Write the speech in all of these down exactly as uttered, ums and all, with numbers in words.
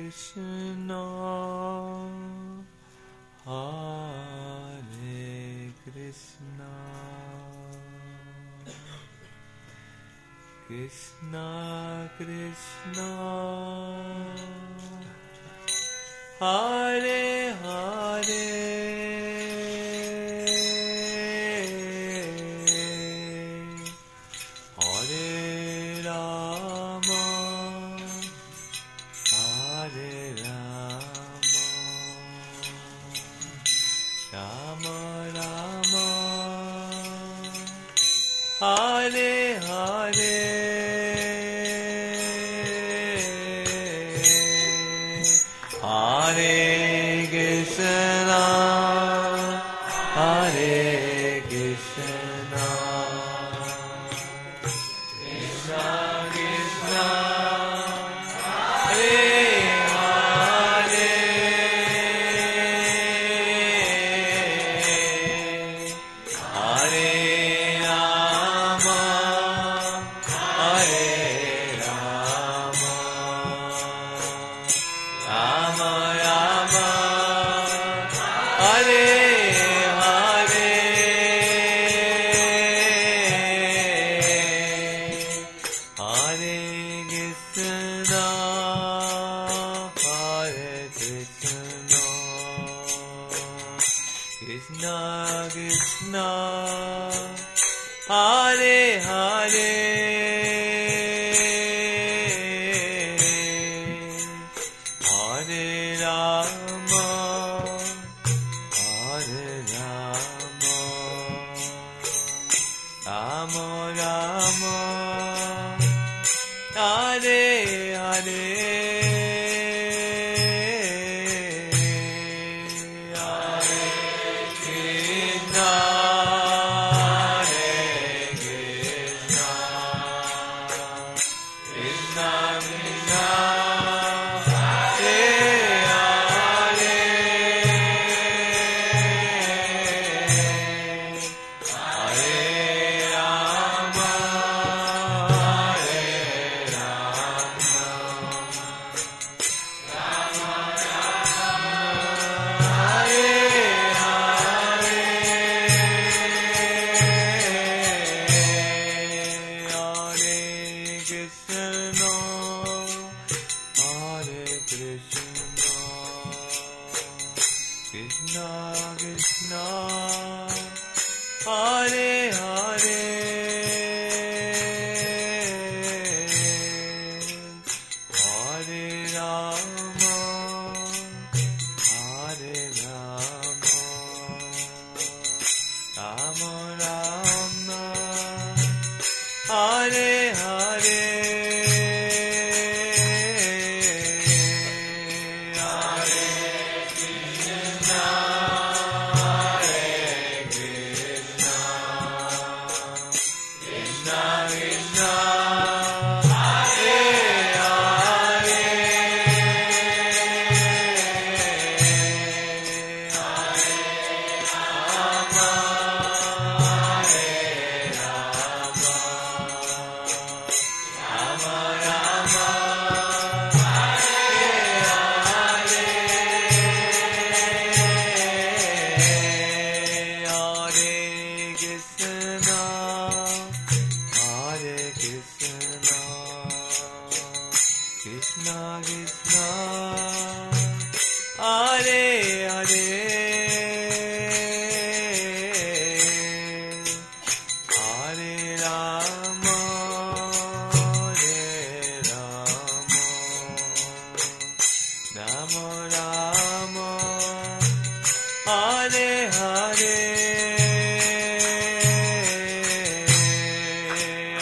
Krishna, Hare Krishna, Krishna Krishna, Hare Hare, Hare Rama, Hare Rama, Rama Rama, Hare Hare, Hare Krishna, Hare Krishna, Krishna Krishna, Hare Hare, Hare Rama, Hare Rama, Rama Rama, Hare Hare, Hare Krishna, Hare Krishna, Krishna Krishna, Hare Hare, Hare Rama, Hare Rama, Rama Rama, Hare Hare, Hare Krishna, Hare Krishna, Krishna Krishna, Hare Hare, Hare Rama, Hare Rama, Rama Rama, Hare Hare, Hare Krishna, Hare Krishna, Krishna Krishna, Hare Hare, Hare Rama, Hare Rama, Rama Rama, Hare Hare, Hare Krishna, Hare Krishna, Krishna Krishna, Hare Hare, Hare Rama, Hare Rama, Rama Rama, Hare Hare, Hare Krishna, Hare Krishna, Krishna Krishna, Hare Hare, Hare Rama, Hare Rama, Rama Rama, Hare Hare,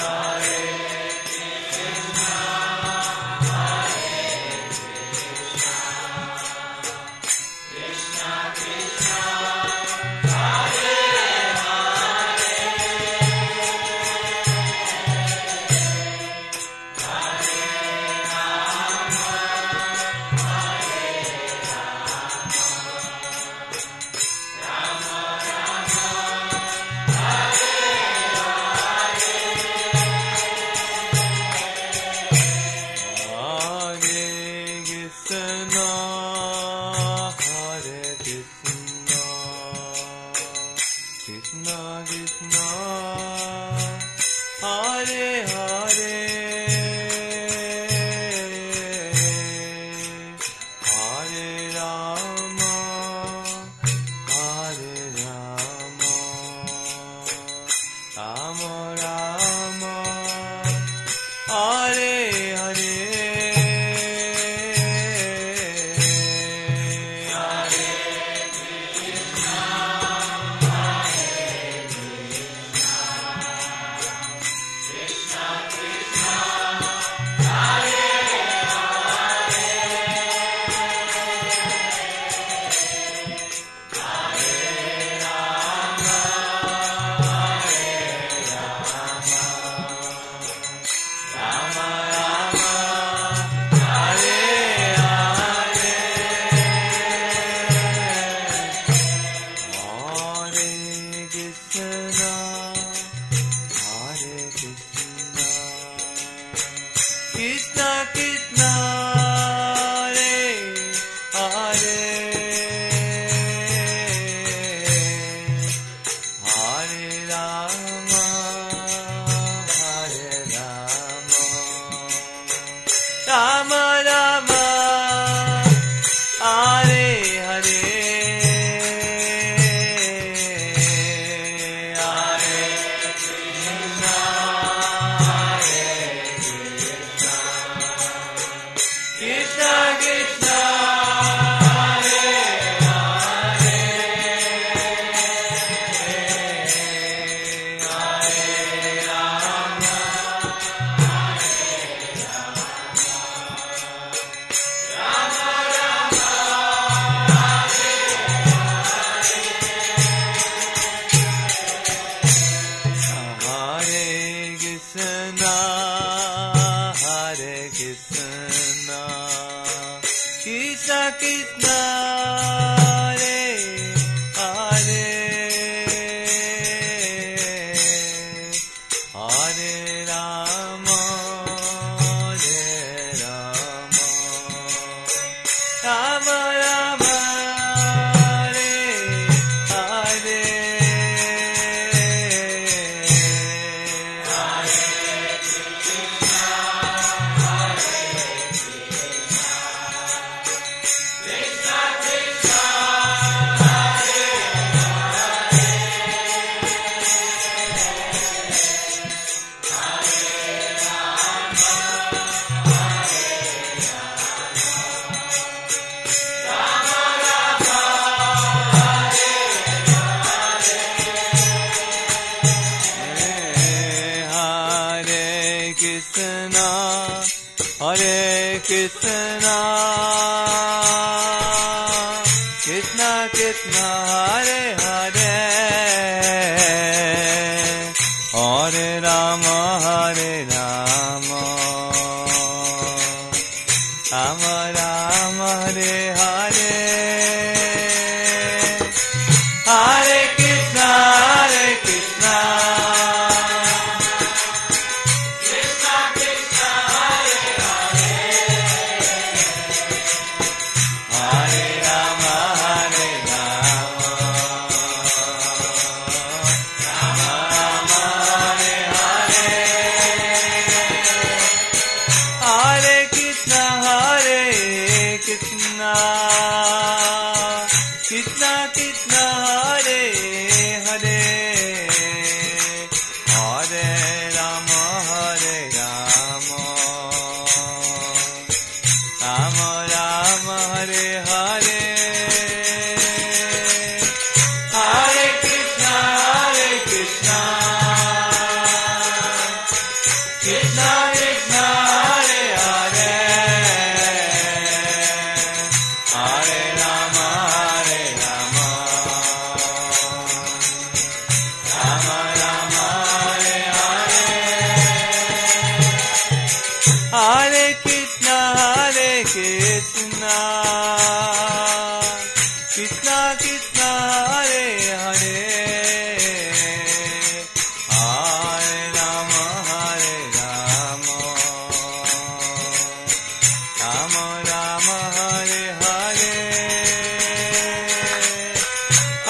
Hare Krishna, Hare Krishna, Hare Hare, Hare Rama, Hare Rama, Rama Rama, Hare Hare.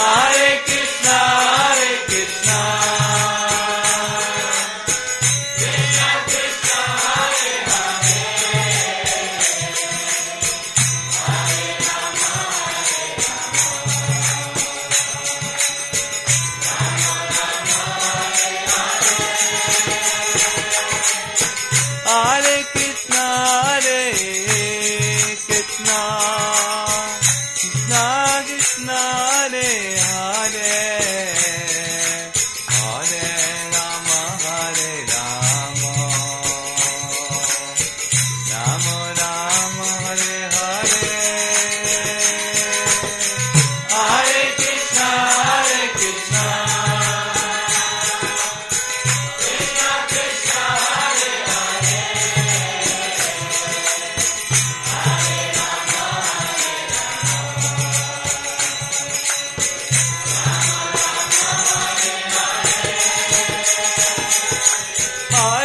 Krishna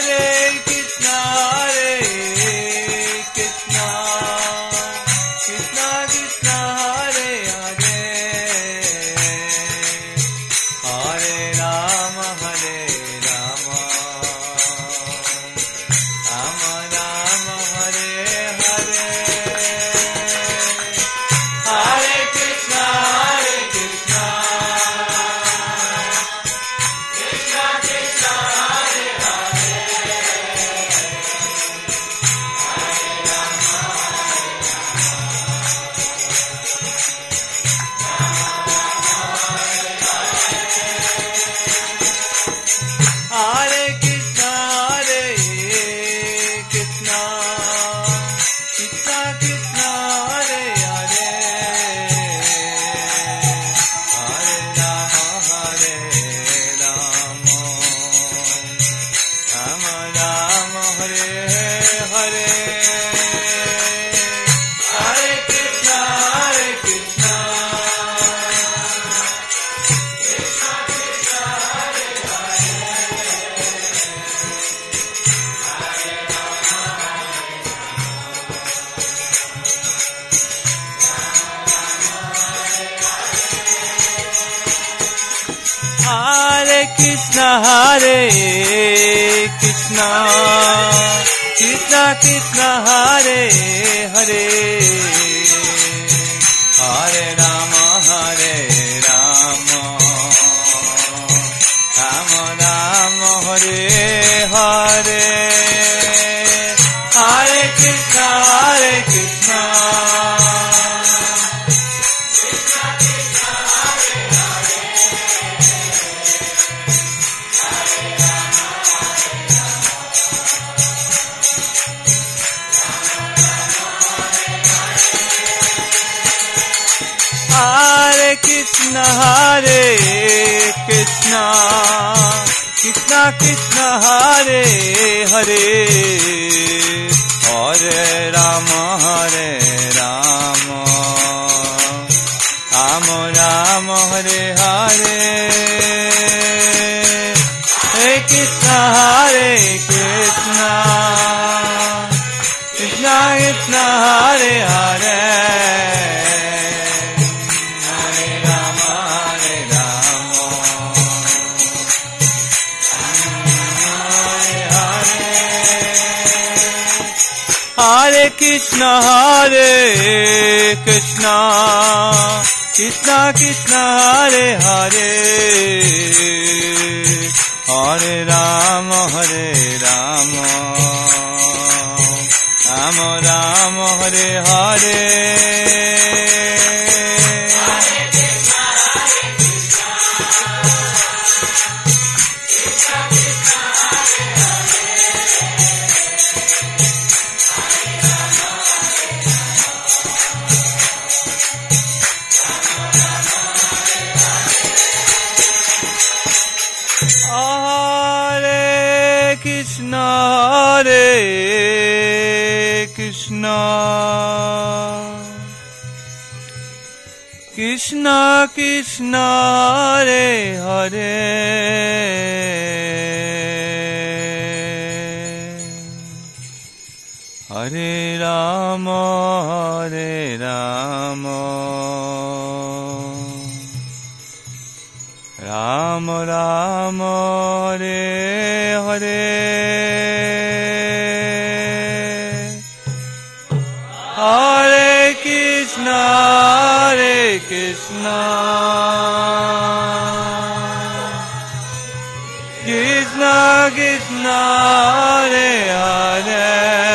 Krishna Hare Krishna Krishna Krishna Hare Hare Hare Rama Hare Rama Rama Rama Hare Hare Hare Krishna Hare Krishna Hare Krishna Hare Krishna Krishna Krishna Hare Hare Hare Rama Hare Rama Rama Rama Hare Hare Hare Krishna Hare Krishna Krishna Krishna Hare Hare Hare Krishna Hare Krishna Krishna Krishna Hare Hare Hare Rama Hare Rama Rama Rama Hare Hare Krishna Hare Krishna Krishna Krishna Hare Hare Hare Rama Hare Rama Rama Rama Hare Hare Hare Krishna Hare Krishna Krishna Krishna Hare Hare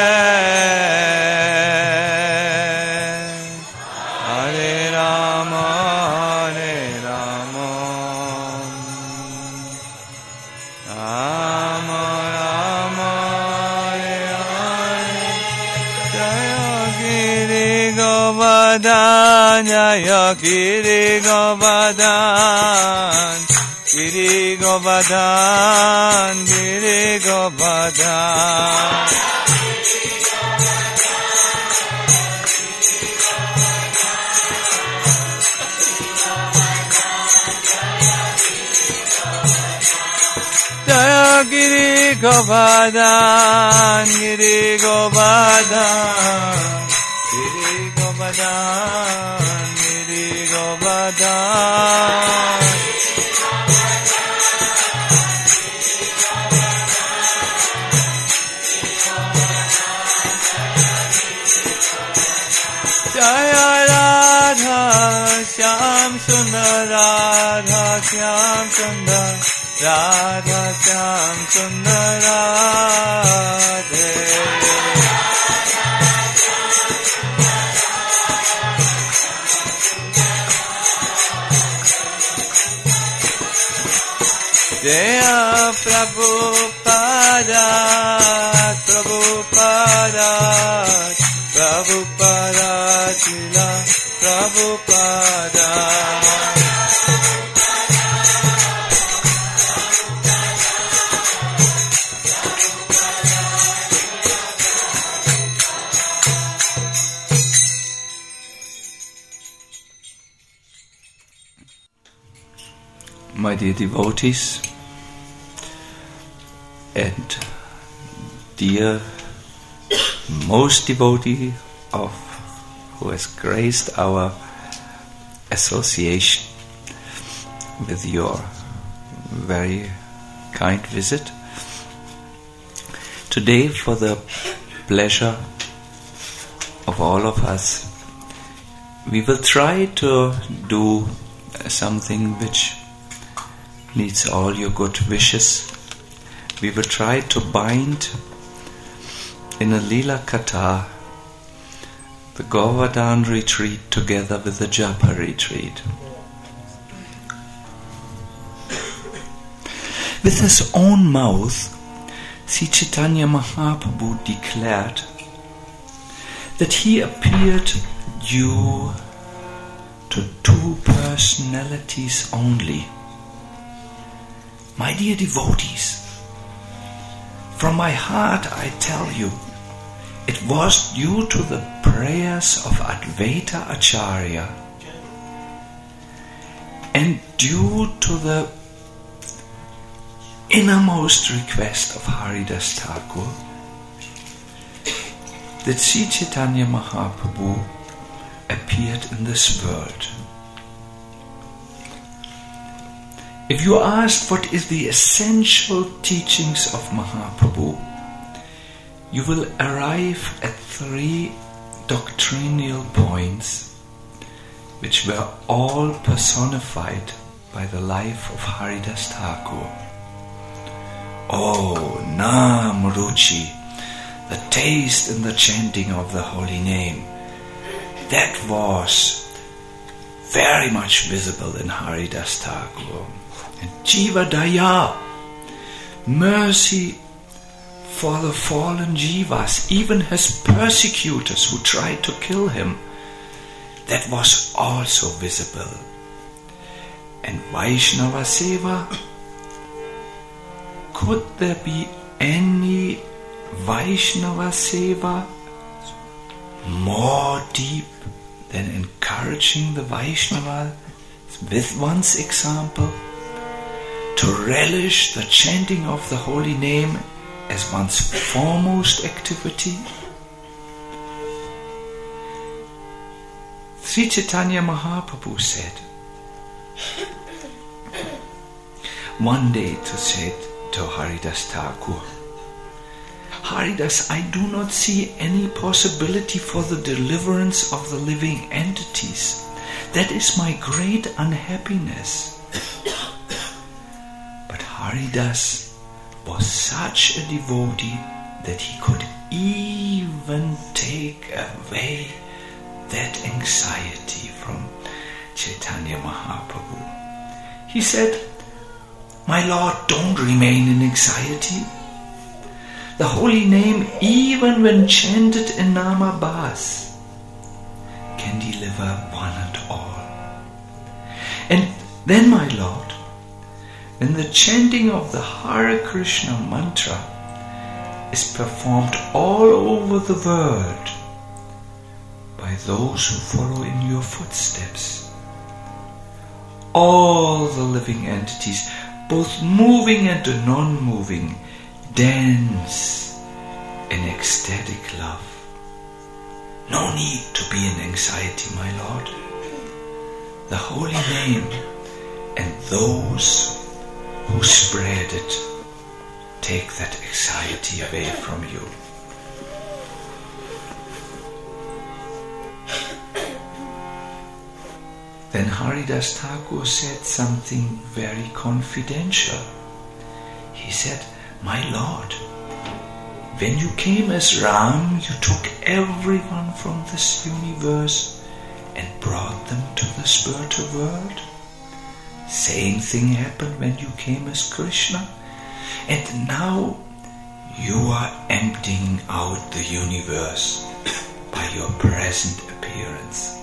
Hare Rama Hare Rama Rama Rama Hare Hare Jaya Giri Govardhan Jaya Giri Govardhan Giri Govardhan Giri Govardhan Jaya Giri Govardhan, Giri Govardhan, Giri Govardhan, Giri Govardhan. Jaya Radha, Shyam Sundar, Radha Shyam Sundar, Radha Shyam Sundar Radhe. Jaya Prabhupada, Prabhupada, Prabhupada, Srila Prabhupada. My dear devotees and dear most devotee of who has graced our association with your very kind visit. Today, for the pleasure of all of us, we will try to do something which needs all your good wishes. We will try to bind in a Lila Katha the Govardhan retreat together with the Japa retreat. With his own mouth, Sri Chaitanya Mahaprabhu declared that he appeared due to two personalities only. My dear devotees, from my heart I tell you, it was due to the prayers of Advaita Acharya and due to the innermost request of Haridas Thakur that Sri Chaitanya Mahaprabhu appeared in this world. If you ask what is the essential teachings of Mahaprabhu, you will arrive at three doctrinal points which were all personified by the life of Haridas Thakur. Oh, Nam Ruchi, the taste in the chanting of the holy name, that was very much visible in Haridas Thakur. And Jiva Daya, mercy for the fallen jivas, even his persecutors who tried to kill him, that was also visible. And Vaishnava Seva, could there be any Vaishnava Seva more deep than encouraging the Vaishnava with one's example to relish the chanting of the holy name as one's foremost activity? Sri Chaitanya Mahaprabhu said one day to say to Haridas Thakur, Haridas, I do not see any possibility for the deliverance of the living entities. That is my great unhappiness. But Haridas was such a devotee that he could even take away that anxiety from Chaitanya Mahaprabhu. He said, my Lord, don't remain in anxiety. The holy name, even when chanted in Namabhas, can deliver one and all. And then, my Lord, when the chanting of the Hare Krishna mantra is performed all over the world by those who follow in your footsteps, all the living entities, both moving and non-moving, dance in ecstatic love. No need to be in anxiety, my Lord. The holy name and those who spread it take that anxiety away from you. Then Haridas Thakur said something very confidential. He said, "My Lord, when you came as Ram, you took everyone from this universe and brought them to the spiritual world. Same thing happened when you came as Krishna, and now you are emptying out the universe by your present appearance."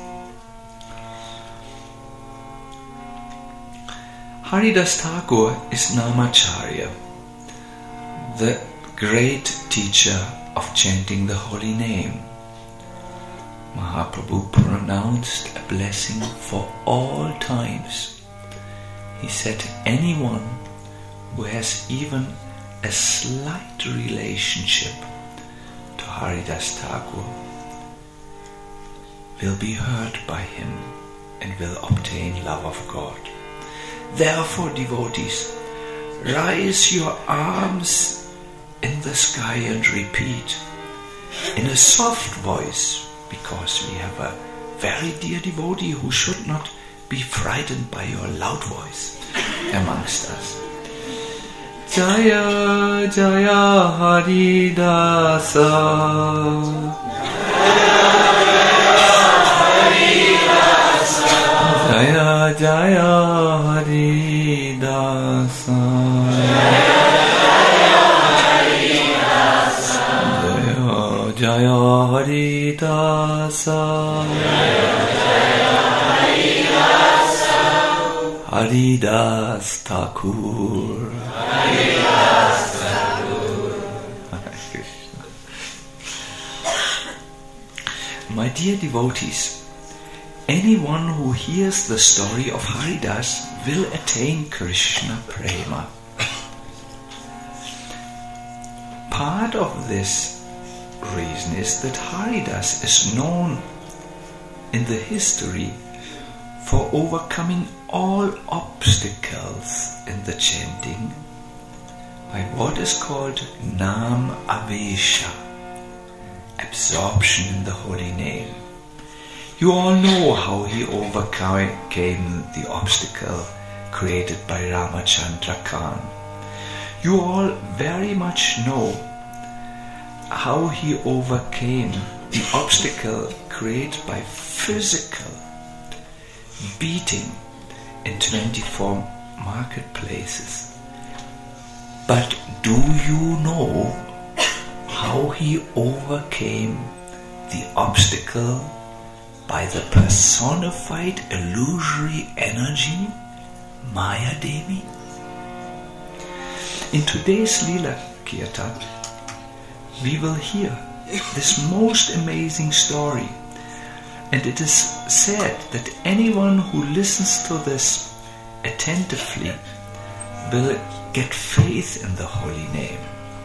Haridas Thakur is Namacharya, the great teacher of chanting the holy name. Mahaprabhu pronounced a blessing for all times. He said, anyone who has even a slight relationship to Haridas Thakur will be heard by him and will obtain love of God. Therefore, devotees, raise your arms in the sky and repeat in a soft voice, because we have a very dear devotee who should not be frightened by your loud voice amongst us. Jaya Jaya Haridasa, Jaya Jaya Haridasa, Jaya Jaya Haridasa, Haridas Thakur, Haridas Thakur. My dear devotees, anyone who hears the story of Haridas will attain Krishna Prema. Part of this reason is that Haridas is known in the history for overcoming all obstacles in the chanting by what is called Nam Avesha, absorption in the holy name. You all know how he overcame the obstacle created by Ramachandra Khan. You all very much know how he overcame the obstacle created by physical beating in twenty-four marketplaces. But do you know how he overcame the obstacle by the personified illusory energy, Maya Devi? In today's Leela Kirtan, we will hear this most amazing story, and it is said that anyone who listens to this attentively will get faith in the holy name.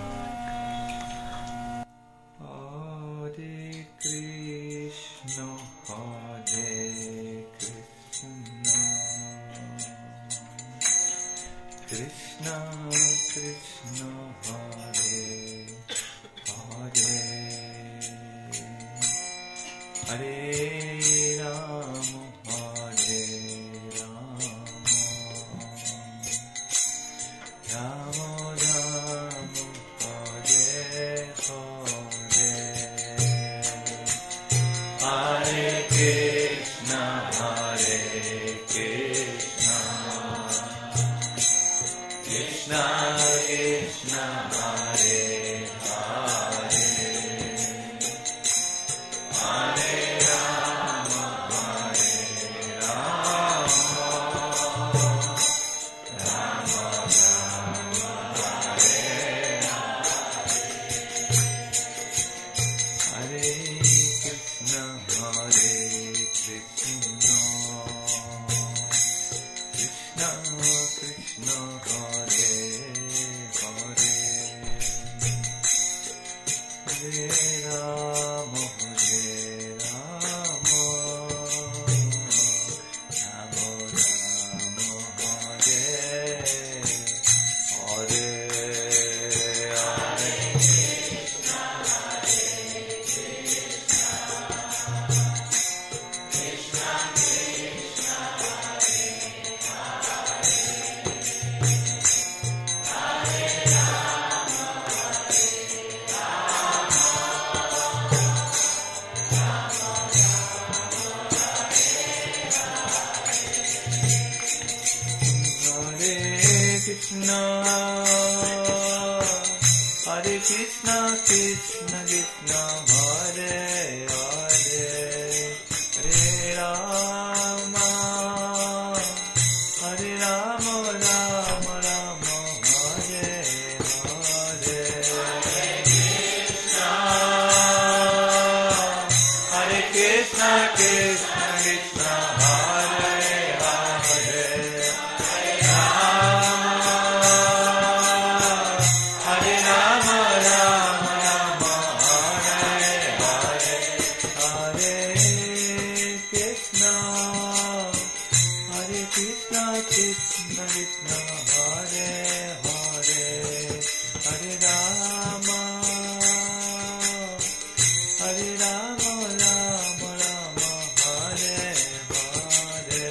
Hare Krishna, Hare Krishna, Krishna Krishna, Hare Hare, Hare Rama, Hare Rama, Rama Rama, Hare Hare, Hare Krishna, Hare Krishna, Krishna Krishna, Hare Hare, Hare Rama, Hare Rama, Hare Rama, Rama Rama, Hare Hare, Hare Krishna, Hare Krishna, Krishna Krishna, Hare Hare, Hare Rama, Krishna, Hare Krishna, Krishna Krishna, Hare Hare, Hare Rama, Hare Rama, Rama Rama, Hare Hare, Hare Krishna, Hare Krishna, Krishna Krishna, Hare Hare, Krishna Krishna, Hare Hare, Hare Rama, Hare Rama, Rama Rama, Hare Hare,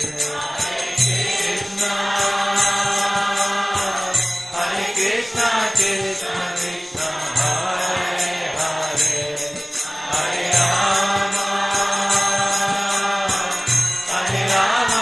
Hare Krishna, Hare Krishna, Krishna Krishna, Hare Hare, Hare Rama, Hare Rama,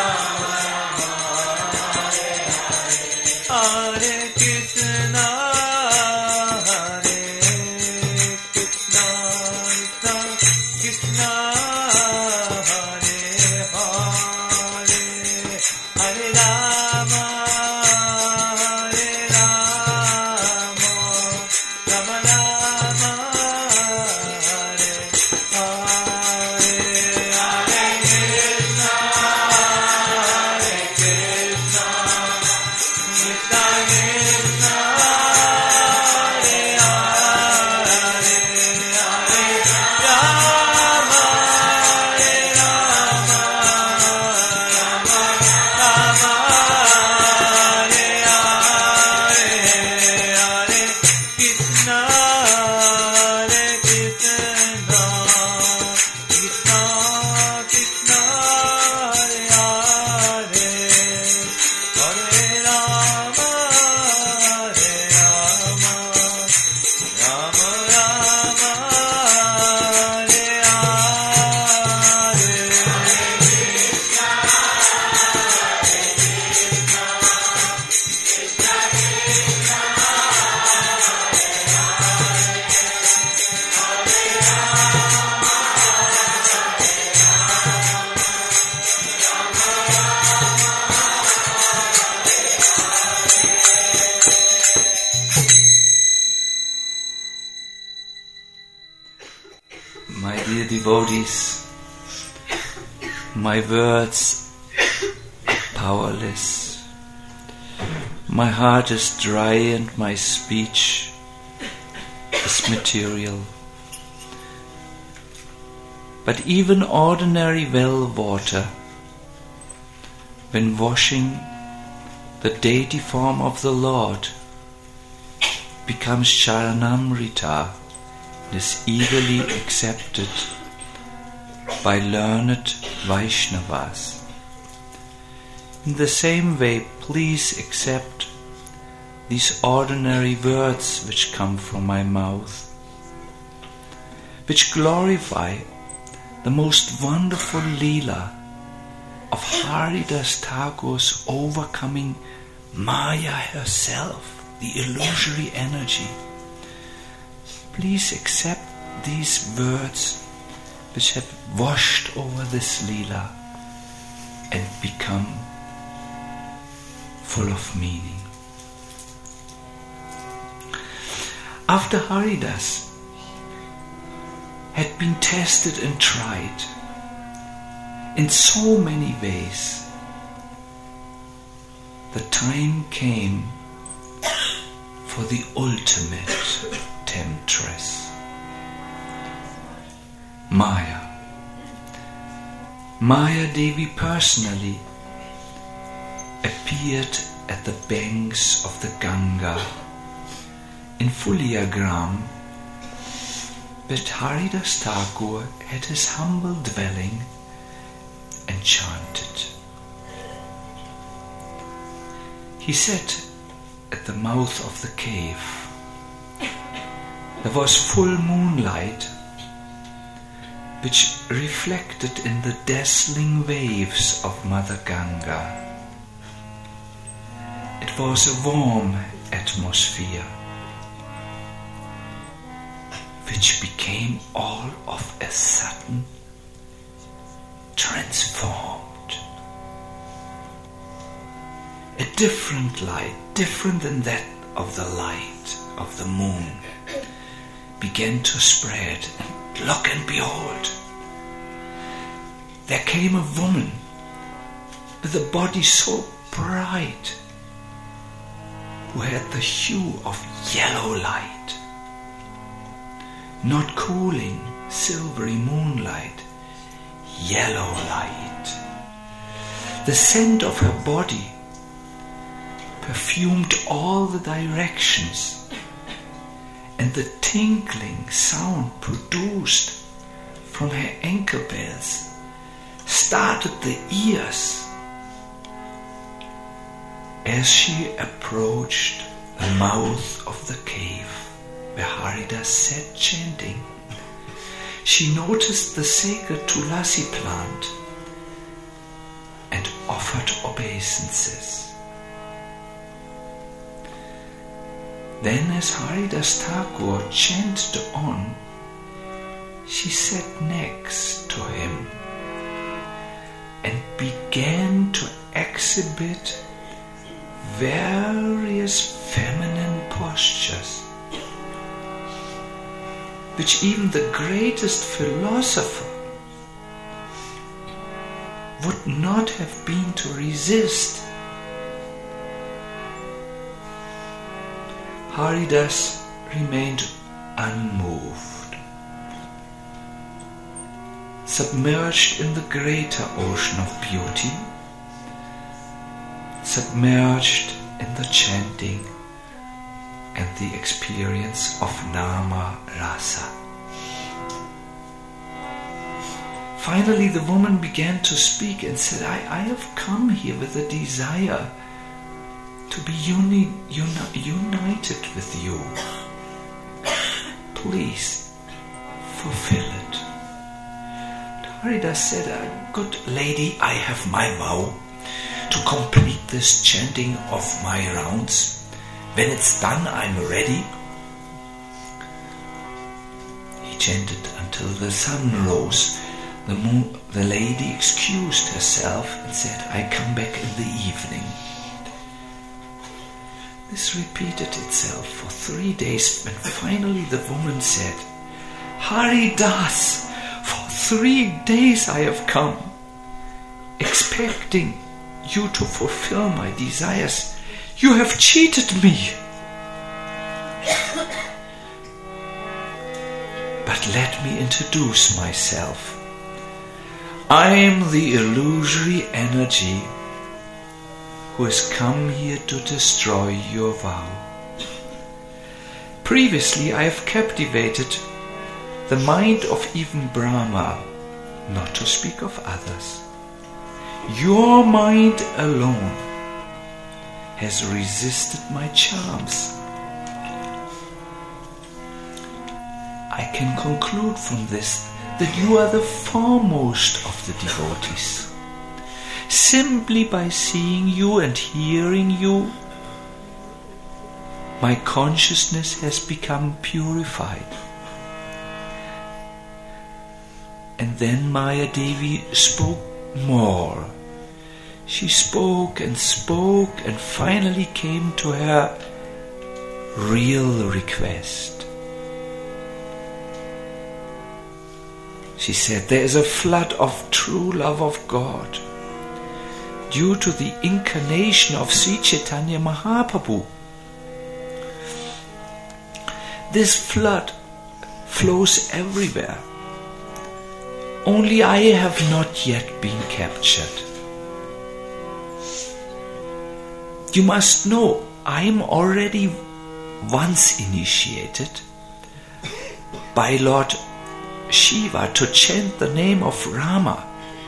Hare Krishna, Hare Krishna, Krishna Hare Hare, Hare Rama, Hare Rama, Rama Rama, Hare Hare, Hare Krishna, Hare Krishna, Krishna Krishna, Hare Hare, Hare Rama, Hare Rama, Rama Rama, Hare Hare, Hare Krishna, Hare Krishna, Krishna Krishna, Hare Hare, Hare Rama, Hare Rama, Rama Rama, Hare My dear devotees, my words are powerless. My heart is dry and my speech is material. But even ordinary well water, when washing the deity form of the Lord, becomes Charanamrita, is eagerly accepted by learned Vaishnavas. In the same way, please accept these ordinary words which come from my mouth, which glorify the most wonderful Leela of Haridas Thakur's overcoming Maya herself, the illusory energy. Please accept these words which have washed over this Leela and become full of meaning. After Haridas had been tested and tried in so many ways, the time came for the ultimate temptress. Maya. Maya Devi personally appeared at the banks of the Ganga in Fuliagram, where Haridas Thakur had his humble dwelling and chanted. He sat at the mouth of the cave. There was full moonlight, which reflected in the dazzling waves of Mother Ganga. It was a warm atmosphere, which became all of a sudden transformed. A different light, different than that of the light of the moon, began to spread, and look and behold, there came a woman with a body so bright, who had the hue of yellow light, not cooling, silvery moonlight, yellow light. The scent of her body perfumed all the directions, and the tinkling sound produced from her ankle bells started the ears as she approached the mouth of the cave where Haridas sat chanting. She noticed the sacred Tulasi plant and offered obeisances. Then, as Haridas Thakur chanted on, she sat next to him and began to exhibit various feminine postures, which even the greatest philosopher would not have been to resist. Haridas remained unmoved, submerged in the greater ocean of beauty, submerged in the chanting and the experience of Nama Rasa. Finally, the woman began to speak and said, I, I have come here with a desire to be uni, uni, united with you. Please fulfill it. Haridas said, good lady, I have my vow to complete this chanting of my rounds. When it's done, I'm ready. He chanted until the sun rose. The, moon, the lady excused herself and said, I come back in the evening. This repeated itself for three days, when finally the woman said, Haridas, for three days I have come, expecting you to fulfill my desires. You have cheated me. But let me introduce myself. I am the illusory energy who has come here to destroy your vow. Previously I have captivated the mind of even Brahma, not to speak of others. Your mind alone has resisted my charms. I can conclude from this that you are the foremost of the devotees. Simply by seeing you and hearing you, my consciousness has become purified. And then Maya Devi spoke more. She spoke and spoke and finally came to her real request. She said, there is a flood of true love of God due to the incarnation of Sri Chaitanya Mahaprabhu. This flood flows everywhere, Only I have not yet been captured. You must know, I am already once initiated by Lord Shiva to chant the name of Rama.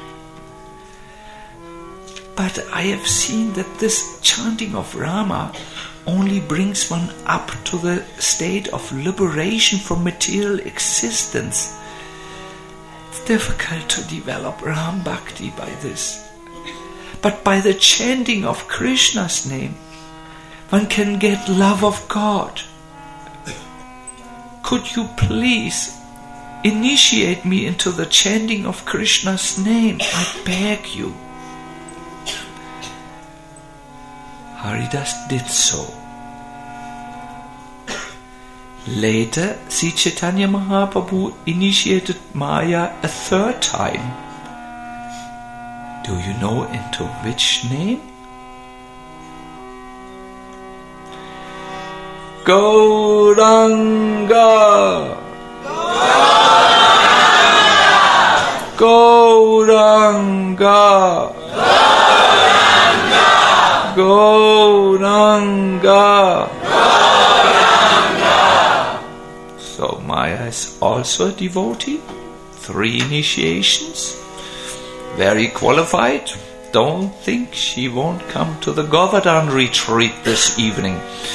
But I have seen that this chanting of Rama only brings one up to the state of liberation from material existence. It's difficult to develop Ram Bhakti by this. But by the chanting of Krishna's name, one can get love of God. Could you please initiate me into the chanting of Krishna's name? I beg you. Haridas did so. Later, Sri Chaitanya Mahaprabhu initiated Maya a third time. Do you know into which name? Gauranga! Gauranga! Gauranga! Gauranga! So Maya is also a devotee. Three initiations. Very qualified. Don't think she won't come to the Govardhan retreat this evening.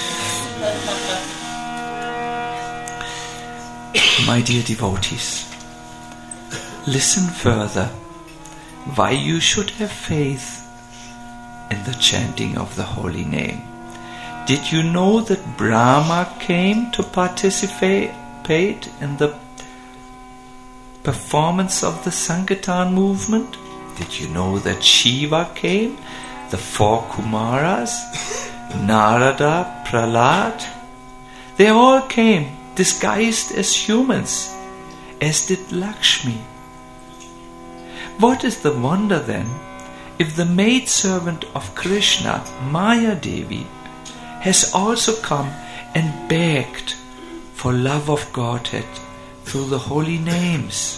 My dear devotees, listen further why you should have faith in the chanting of the holy name. Did you know that Brahma came to participate in the performance of the Sankirtan movement? Did you know that Shiva came, the four Kumaras, Narada, Prahlad? They all came disguised as humans, as did Lakshmi. What is the wonder then if the maidservant of Krishna, Maya Devi, has also come and begged for love of Godhead through the holy names?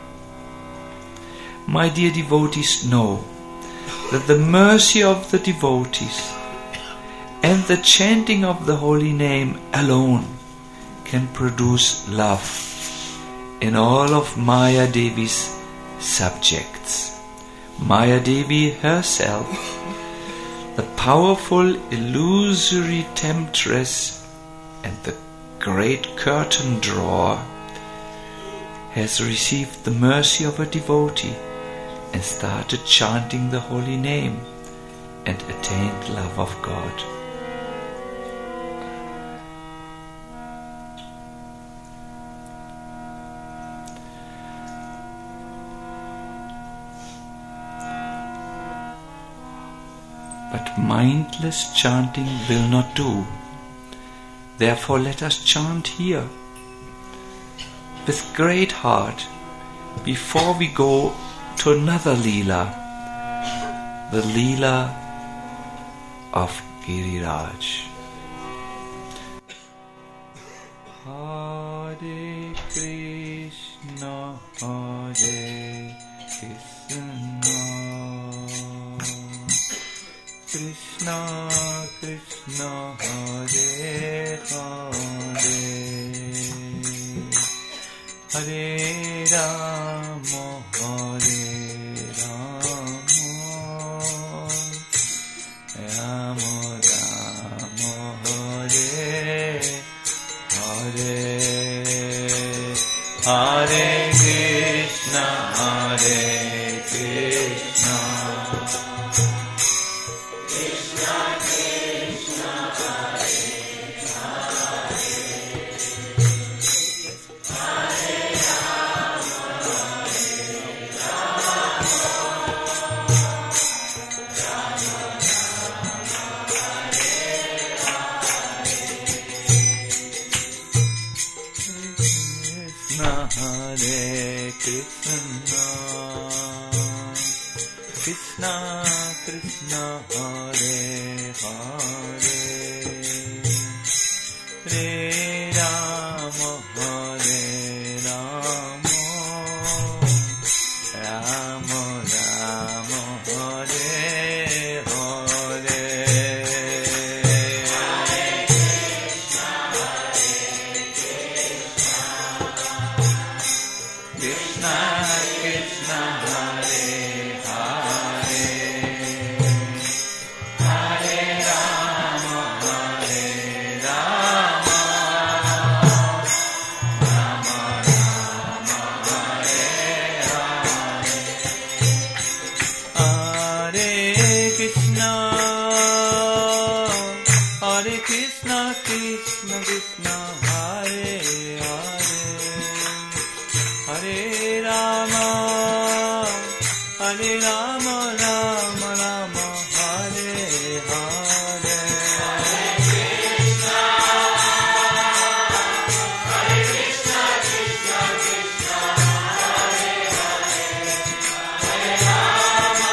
My dear devotees, know that the mercy of the devotees and the chanting of the holy name alone can produce love in all of Maya Devi's subjects. Maya Devi herself, the powerful illusory temptress and the great curtain drawer, has received the mercy of a devotee and started chanting the holy name and attained love of God. But mindless chanting will not do. Therefore let us chant here with great heart before we go to another Leela, the Leela of Giriraj. Hare Krishna, Hare Krishna, Krishna Krishna, Hare Hare, Hare Rama, Hare Rama, Rama Rama, Hare Hare, Hare Krishna, Hare Krishna, Krishna Krishna, Hare Krishna, Krishna Krishna, Hare Hare, Hare Rama, Hare Rama, Hare Rama, Hare Rama, Rama Rama, Hare Hare. Hare Krishna, Hare Krishna, Krishna Krishna, Hare Hare. Hare Rama,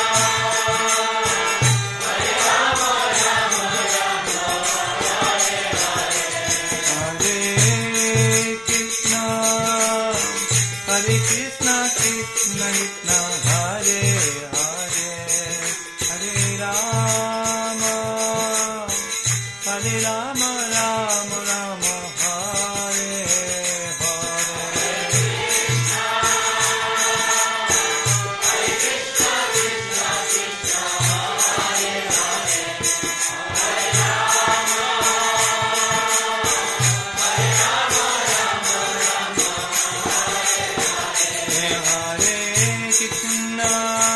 Hare Rama, Rama Rama, Hare Hare. Hare Krishna, Hare Krishna, Krishna Krishna, Hare Hare. Hare Rama, Hare Rama, Rama Rama, Hare Hare. Hare Krishna, Krishna Krishna, Hare Hare. Hare Rama, Hare Rama, Rama Rama, Hare Hare. Hare Krishna,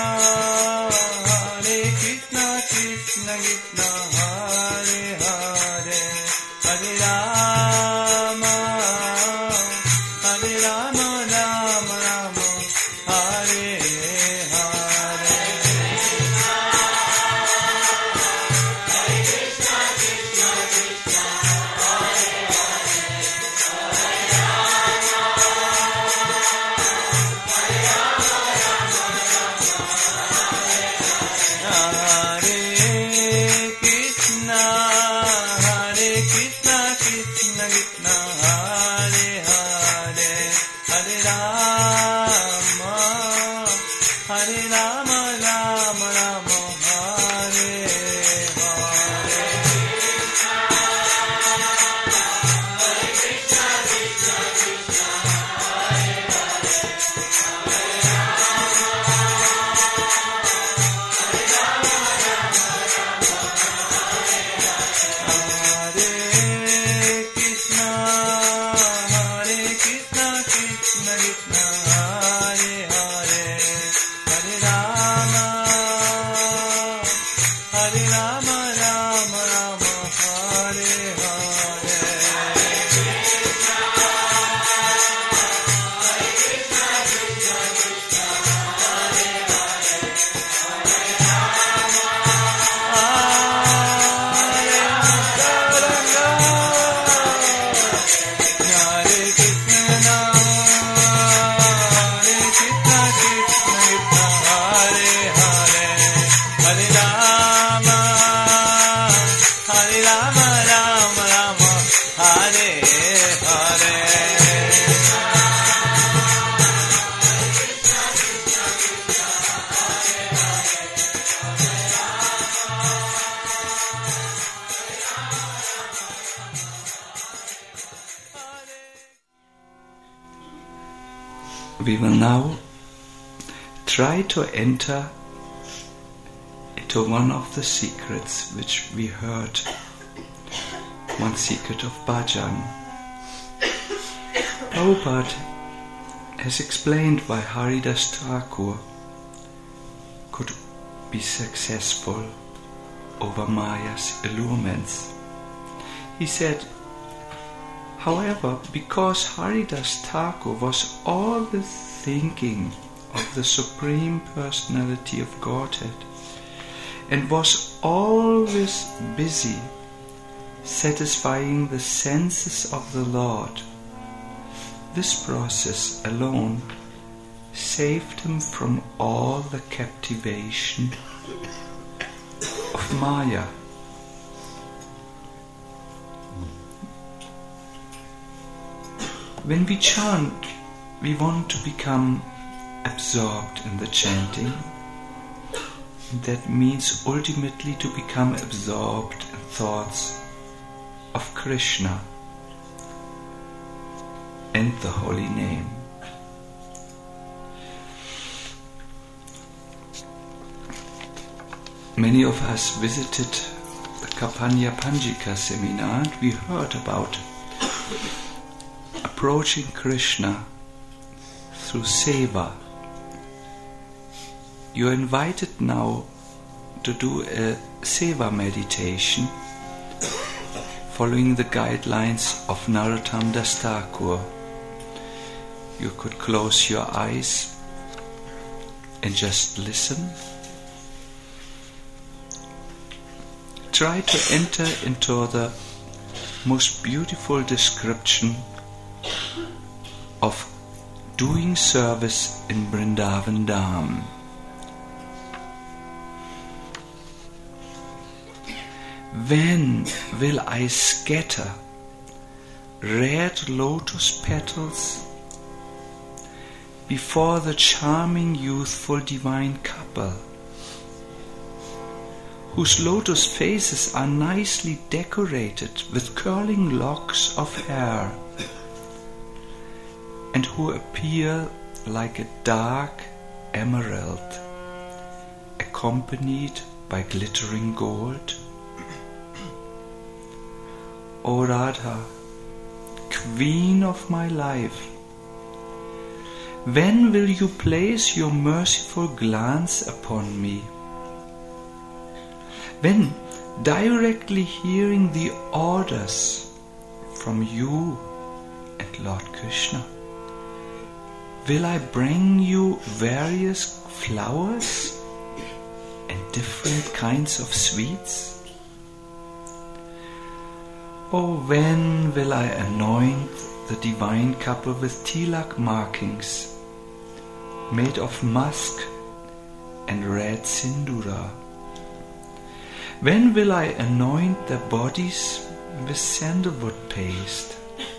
Hare Krishna, Krishna Krishna, Hare Hare. Hare Rama, Hare Rama, Rama Rama, Hare Hare. Hare Krishna, Krishna Krishna, Hare Hare. Hare Rama, Hare Rama, Rama Rama, Hare Hare. Hare Krishna, Hare Krishna, Krishna Krishna, Hare Hare. Hare Rama, Hare Rama, Rama Rama, Hare Hare. Hare Krishna, Krishna Krishna, Hare Hare. Hare Rama, Hare Rama, Rama Rama, Hare Hare. Hare Krishna, Hare Krishna, Krishna Krishna, Hare Hare. Hare Rama, Hare Rama, Rama Rama, Hare Hare. Hare Krishna, Hare Krishna, Krishna Krishna, Hare Hare. Hare Rama, Hare Rama, Rama Rama, Hare Hare. We will now try to enter into one of the secrets which we heard, one secret of bhajan. Prabhupada has explained why Haridas Thakur could be successful over Maya's allurements. He said, however, because Haridas Thakur was always thinking of the Supreme Personality of Godhead and was always busy satisfying the senses of the Lord, this process alone saved him from all the captivation of Maya. When we chant, we want to become absorbed in the chanting. That means ultimately to become absorbed in thoughts of Krishna and the holy name. Many of us visited the Kapanya Panjika seminar and we heard about approaching Krishna through seva. You are invited now to do a seva meditation following the guidelines of Narottam Das Thakur. you could close your eyes and just listen. Try to enter into the most beautiful description of doing service in Vrindavan Dham. When will I scatter red lotus petals before the charming youthful divine couple, whose lotus faces are nicely decorated with curling locks of hair, and who appear like a dark emerald, accompanied by glittering gold? O Radha, Queen of my life, when will you place your merciful glance upon me? When, directly hearing the orders from you and Lord Krishna, will I bring you various flowers and different kinds of sweets? Oh, when will I anoint the divine couple with tilak markings made of musk and red sindura? When will I anoint their bodies with sandalwood paste?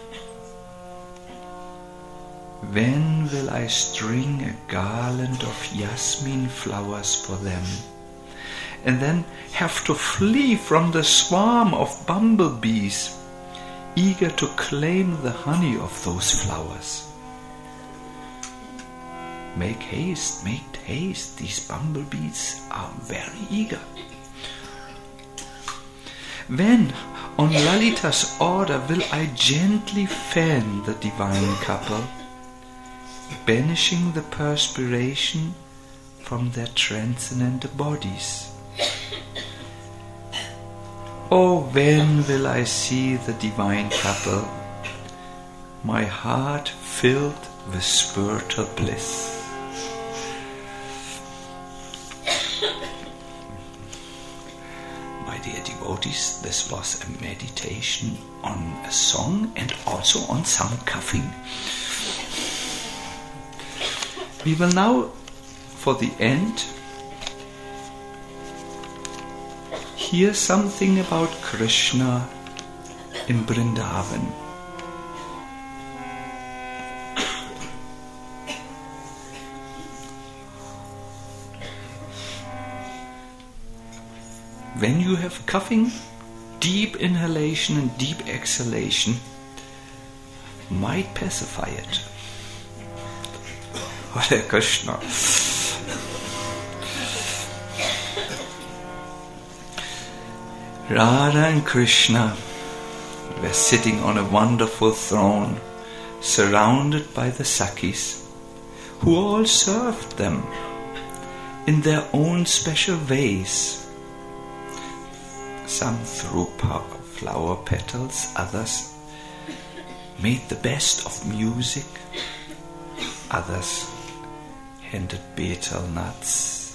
When will I string a garland of jasmine flowers for them, and then have to flee from the swarm of bumblebees, eager to claim the honey of those flowers? Make haste, make haste, these bumblebees are very eager. When, on Lalita's order, will I gently fan the divine couple, banishing the perspiration from their transcendent bodies? Oh, when will I see the divine couple, my heart filled with spiritual bliss? My dear devotees, this was a meditation on a song and also on some coughing. We will now, for the end, hear something about Krishna in Vrindavan. When you have coughing, deep inhalation and deep exhalation might pacify it. Hare Krishna. Radha and Krishna were sitting on a wonderful throne, surrounded by the Sakhis, who all served them in their own special ways. Some threw flower petals, others made the best of music, others handed betel nuts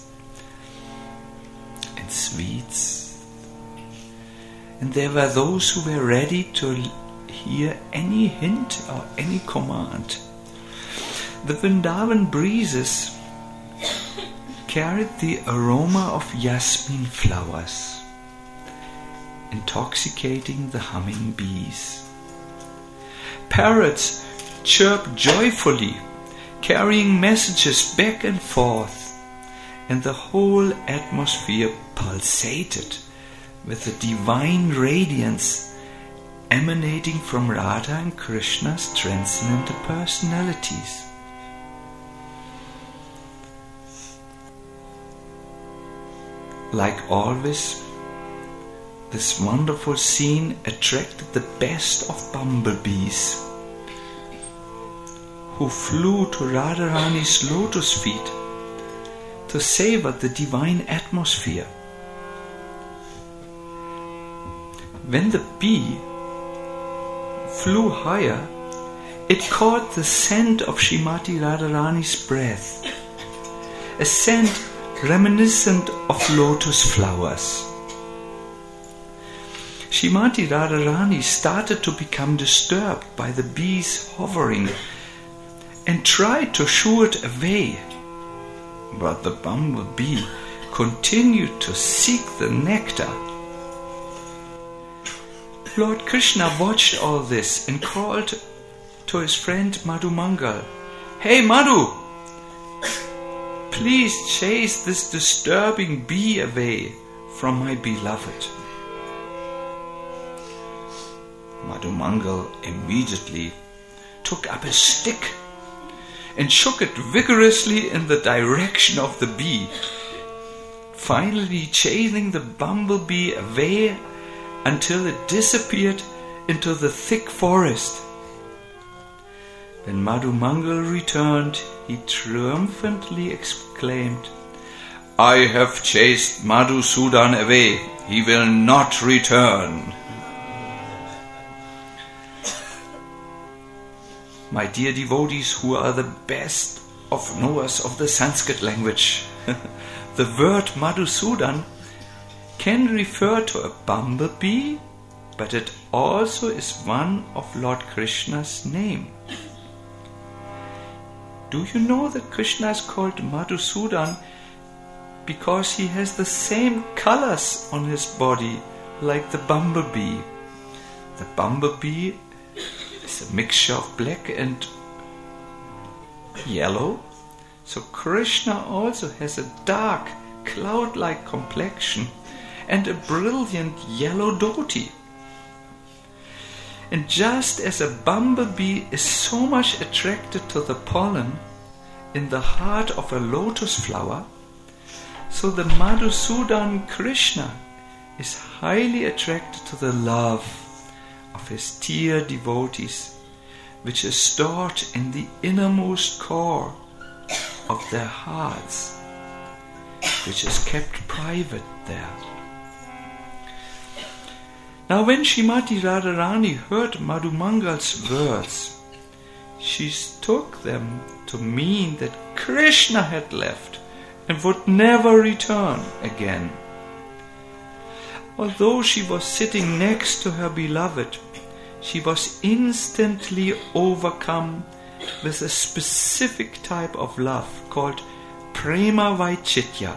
and sweets. And there were those who were ready to hear any hint or any command. The Vrindavan breezes carried the aroma of jasmine flowers, intoxicating the humming bees. Parrots chirped joyfully, carrying messages back and forth, and the whole atmosphere pulsated with the divine radiance emanating from Radha and Krishna's transcendental personalities. Like always, this wonderful scene attracted the best of bumblebees, who flew to Radharani's lotus feet to savor the divine atmosphere. When the bee flew higher, it caught the scent of Srimati Radharani's breath, a scent reminiscent of lotus flowers. Srimati Radharani started to become disturbed by the bees hovering and tried to shoo it away. But the bumblebee continued to seek the nectar. Lord Krishna watched all this and called to his friend Madhu Mangal, "Hey Madhu, please chase this disturbing bee away from my beloved." Madhu Mangal immediately took up a stick and shook it vigorously in the direction of the bee, finally chasing the bumblebee away until it disappeared into the thick forest. When Madhu Mangal returned, he triumphantly exclaimed, "I have chased Madhusudan away. He will not return." My dear devotees who are the best of knowers of the Sanskrit language, the word Madhusudan can refer to a bumblebee, but it also is one of Lord Krishna's name. Do you know that Krishna is called Madhusudan because he has the same colors on his body like the bumblebee? The bumblebee is a mixture of black and yellow, so Krishna also has a dark, cloud-like complexion and a brilliant yellow dhoti. And just as a bumblebee is so much attracted to the pollen in the heart of a lotus flower, so the Madhusudan Krishna is highly attracted to the love of his dear devotees, which is stored in the innermost core of their hearts, which is kept private there. Now when Srimati Radharani heard Madhu Mangal's words, she took them to mean that Krishna had left and would never return again. Although she was sitting next to her beloved, she was instantly overcome with a specific type of love called Prema Vaichitya.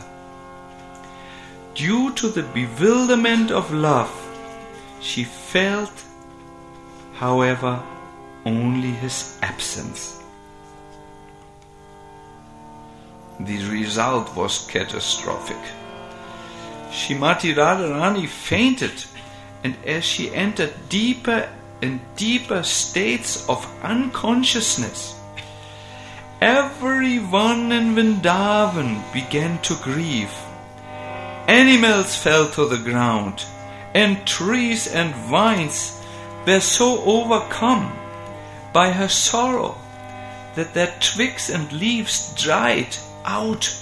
Due to the bewilderment of love, she felt, however, only his absence. The result was catastrophic. Srimati Radharani fainted, and as she entered deeper and deeper states of unconsciousness, everyone in Vrindavan began to grieve. Animals fell to the ground, and trees and vines were so overcome by her sorrow that their twigs and leaves dried out.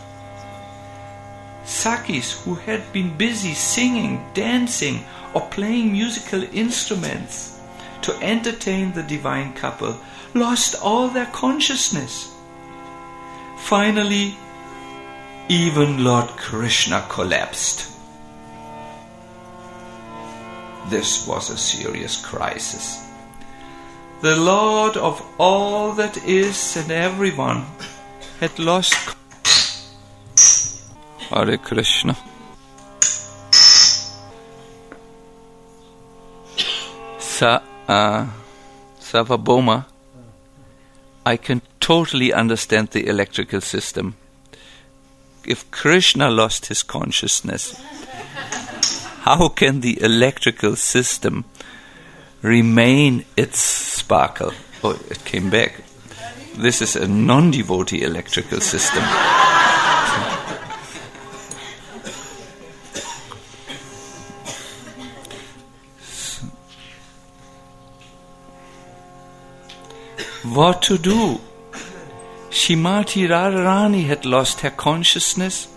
Sakis who had been busy singing, dancing, or playing musical instruments to entertain the divine couple lost all their consciousness. Finally, even Lord Krishna collapsed. This was a serious crisis. The Lord of all that is and everyone had lost. Hare Krishna. Sa, uh, Savaboma, I can totally understand the electrical system. If Krishna lost his consciousness, how can the electrical system remain its sparkle? Oh, it came back. This is a non-devotee electrical system. What to do? Srimati Radharani had lost her consciousness.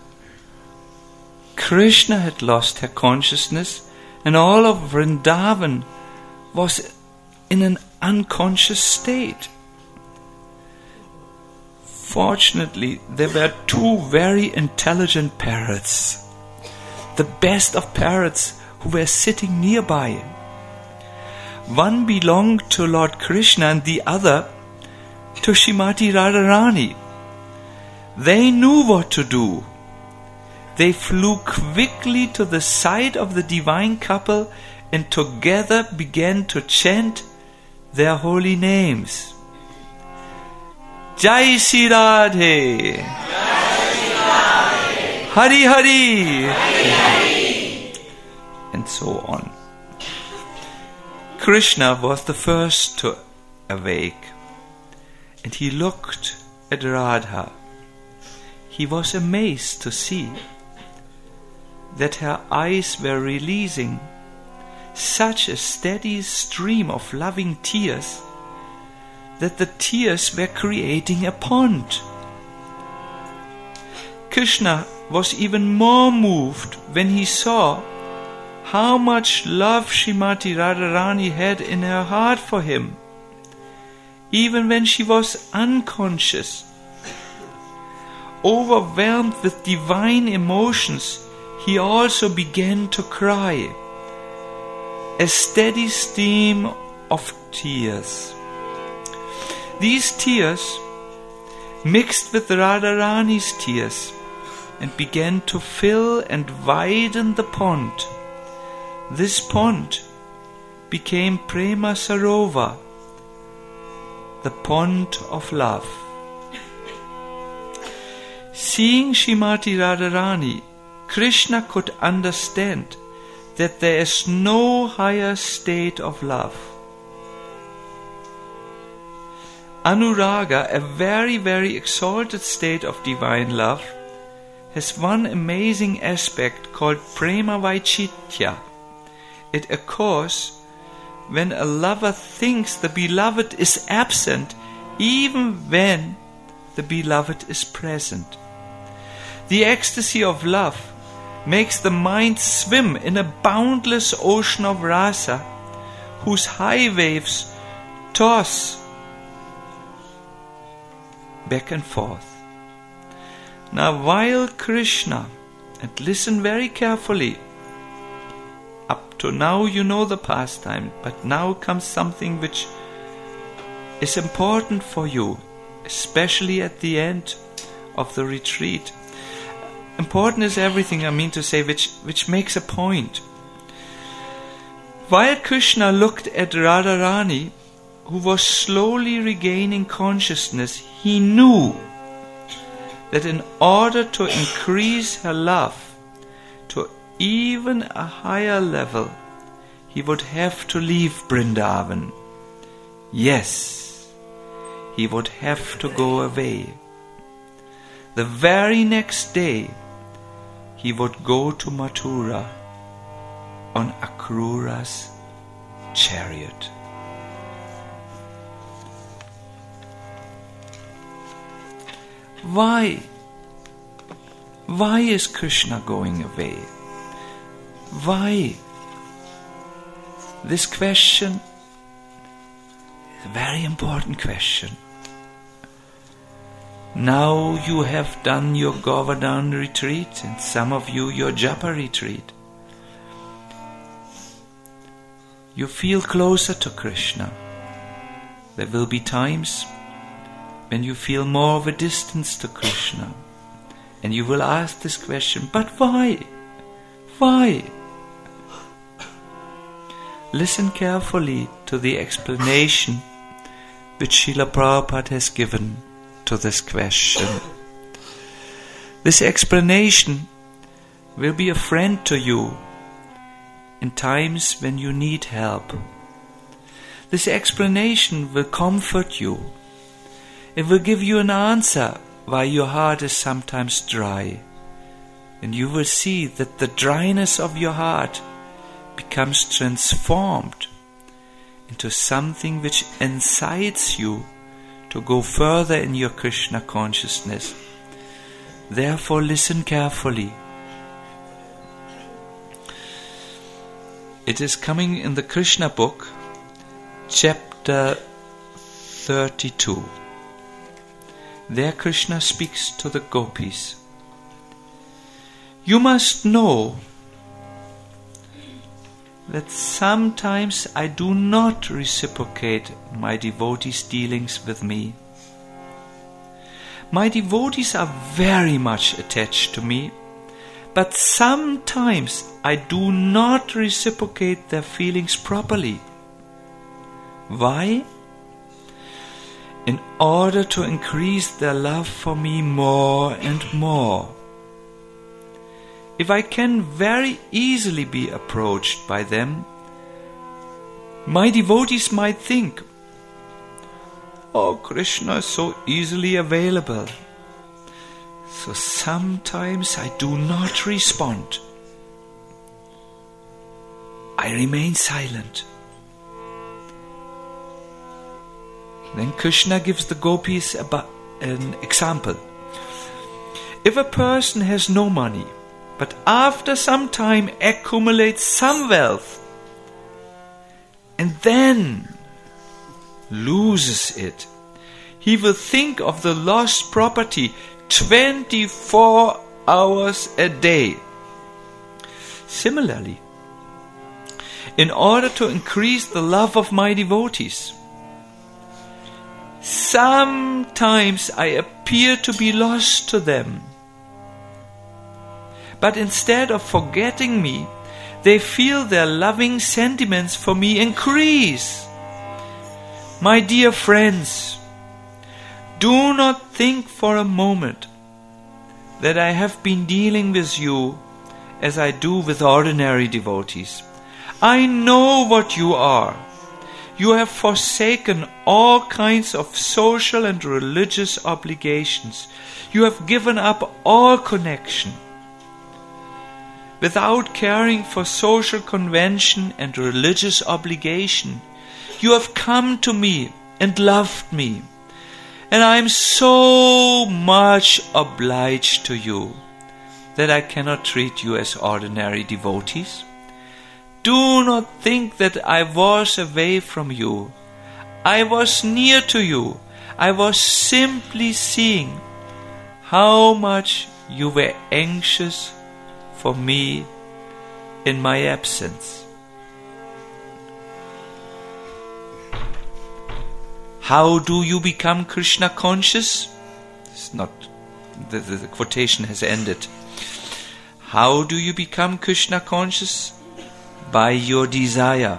Krishna had lost her consciousness, and all of Vrindavan was in an unconscious state. Fortunately, there were two very intelligent parrots, the best of parrots, who were sitting nearby. One belonged to Lord Krishna and the other to Srimati Radharani. They knew what to do. They flew quickly to the side of the divine couple and together began to chant their holy names. Jai Shri Radhe, Hari Hari, and so on. Krishna was the first to awake, and he looked at Radha. He was amazed to see that her eyes were releasing such a steady stream of loving tears that the tears were creating a pond. Krishna was even more moved when he saw how much love Srimati Radharani had in her heart for him, even when she was unconscious. Overwhelmed with divine emotions, he also began to cry, a steady stream of tears. These tears mixed with Radharani's tears and began to fill and widen the pond. This pond became Prema Sarovar, the pond of love. Seeing Srimati Radharani, Krishna could understand that there is no higher state of love. Anuraga, a very, very exalted state of divine love, has one amazing aspect called Prema Vaichitya. It occurs when a lover thinks the beloved is absent, even when the beloved is present. The ecstasy of love makes the mind swim in a boundless ocean of rasa, whose high waves toss back and forth. Now, while Krishna, and listen very carefully, up to now you know the pastime, but now comes something which is important for you, especially at the end of the retreat. Important is everything, I mean to say, which, which makes a point. While Krishna looked at Radharani, who was slowly regaining consciousness, he knew that in order to increase her love to even a higher level, he would have to leave Vrindavan. Yes, he would have to go away. The very next day, he would go to Mathura on Akrura's chariot. Why? Why is Krishna going away? Why? This question is a very important question. Now you have done your Govardhan retreat, and some of you your Japa retreat. You feel closer to Krishna. There will be times when you feel more of a distance to Krishna, and you will ask this question, but why? Why? Listen carefully to the explanation which Srila Prabhupada has given to this question. This explanation will be a friend to you in times when you need help. This explanation will comfort you. It will give you an answer why your heart is sometimes dry. And you will see that the dryness of your heart becomes transformed into something which incites you to go further in your Krishna consciousness. Therefore, listen carefully. It is coming in the Krishna book, chapter thirty-two. There Krishna speaks to the gopis. You must know that sometimes I do not reciprocate my devotees' dealings with me. My devotees are very much attached to me, but sometimes I do not reciprocate their feelings properly. Why? In order to increase their love for me more and more. If I can very easily be approached by them, my devotees might think, oh, Krishna is so easily available. So sometimes I do not respond. I remain silent. Then Krishna gives the gopis a, an example. If a person has no money, but after some time accumulates some wealth, and then loses it, he will think of the lost property twenty-four hours a day. Similarly, in order to increase the love of my devotees, sometimes I appear to be lost to them. But instead of forgetting me, they feel their loving sentiments for me increase. My dear friends, do not think for a moment that I have been dealing with you as I do with ordinary devotees. I know what you are. You have forsaken all kinds of social and religious obligations. You have given up all connection. Without caring for social convention and religious obligation, you have come to me and loved me, and I am so much obliged to you that I cannot treat you as ordinary devotees. Do not think that I was away from you. I was near to you. I was simply seeing how much you were anxious for me in my absence. How do you become Krishna conscious? It's not, the, the, the quotation has ended. How do you become Krishna conscious? By your desire.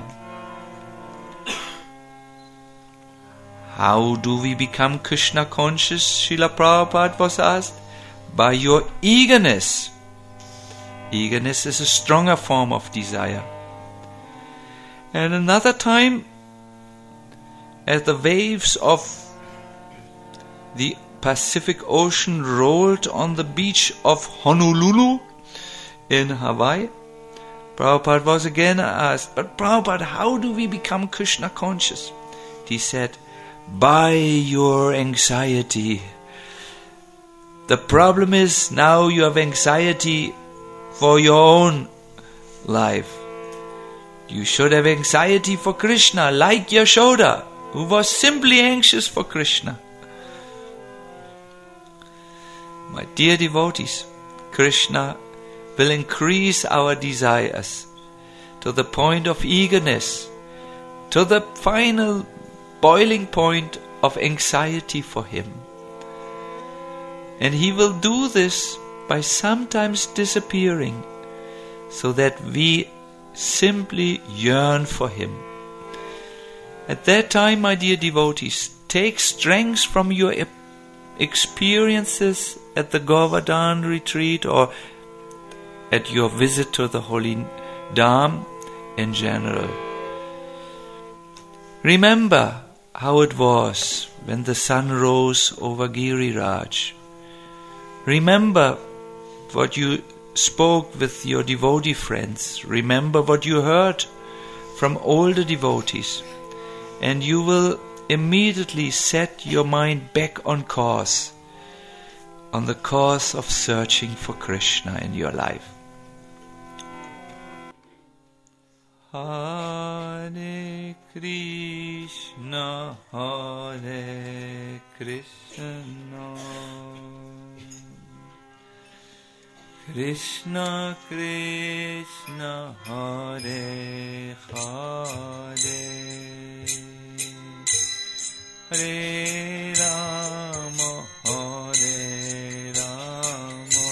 How do we become Krishna conscious? Srila Prabhupada was asked. By your eagerness. Eagerness is a stronger form of desire. And another time, as the waves of the Pacific Ocean rolled on the beach of Honolulu in Hawaii, Prabhupada was again asked, but Prabhupada, how do we become Krishna conscious? He said, by your anxiety. The problem is now you have anxiety for your own life. You should have anxiety for Krishna, like Yashoda, who was simply anxious for Krishna. My dear devotees, Krishna will increase our desires to the point of eagerness, to the final boiling point of anxiety for Him. And He will do this by sometimes disappearing, so that we simply yearn for Him. At that time, my dear devotees, take strength from your experiences at the Govardhan retreat or at your visit to the Holy Dham in general. Remember how it was when the sun rose over Giriraj. Remember what you spoke with your devotee friends. Remember what you heard from older devotees. And you will immediately set your mind back on course, on the course of searching for Krishna in your life. Hare Krishna, Hare Krishna, Krishna Krishna, Hare Hare, Hare Rama, Hare Rama,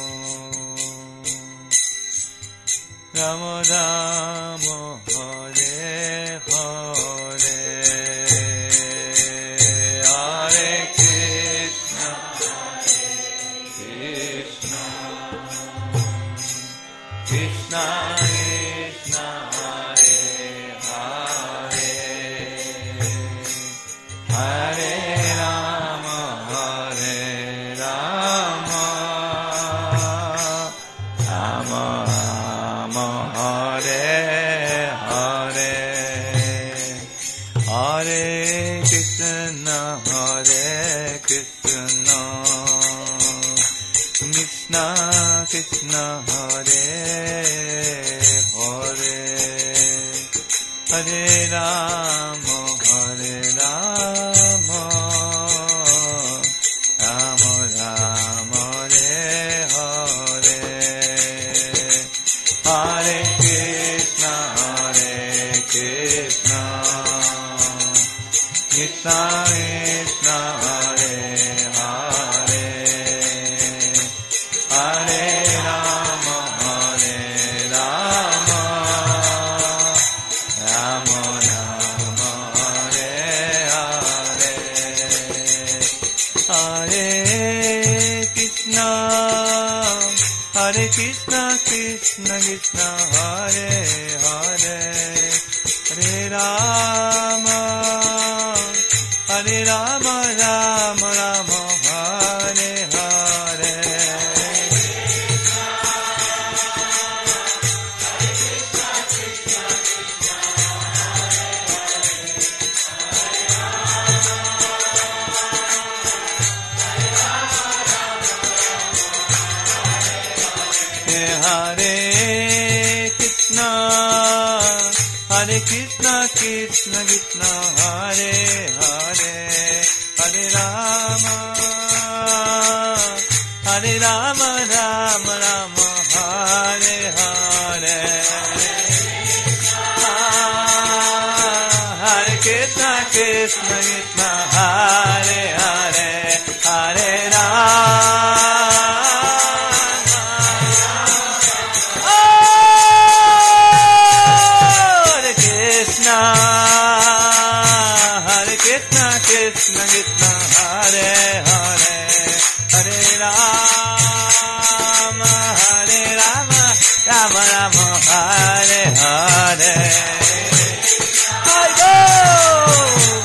Rama Rama, Hare Hare, Hare Krishna, Krishna, Krishna Krishna, Hare Hare, Hare Rama, Hare Rama, Rama Rama, Hare Hare, Hare Krishna, Hare Krishna, Krishna Krishna, Hare Hare, Hare Rama, Hare Rama, Rama Rama, Hare Hare, Hare Krishna, Hare Krishna, Krishna Krishna, Hare Hare, Hare Rama, Hare Rama, Rama Rama, Hare Hare, Hare Krishna, Hare Krishna, Krishna Krishna, Hare Hare, Hare Rama, Hare Rama, Rama Rama, Hare Hare, Hare Krishna, Hare Krishna, Krishna Krishna, Hare Hare, Hare Rama, Hare Rama, Rama Rama, Hare Hare, Hare Krishna, Krishna Krishna, Hare Hare, Hare Rama, Hare Krishna, Krishna Krishna, Hare Hare, Hare Rama, Hare Rama, Rama Rama, Hare Hare, I go.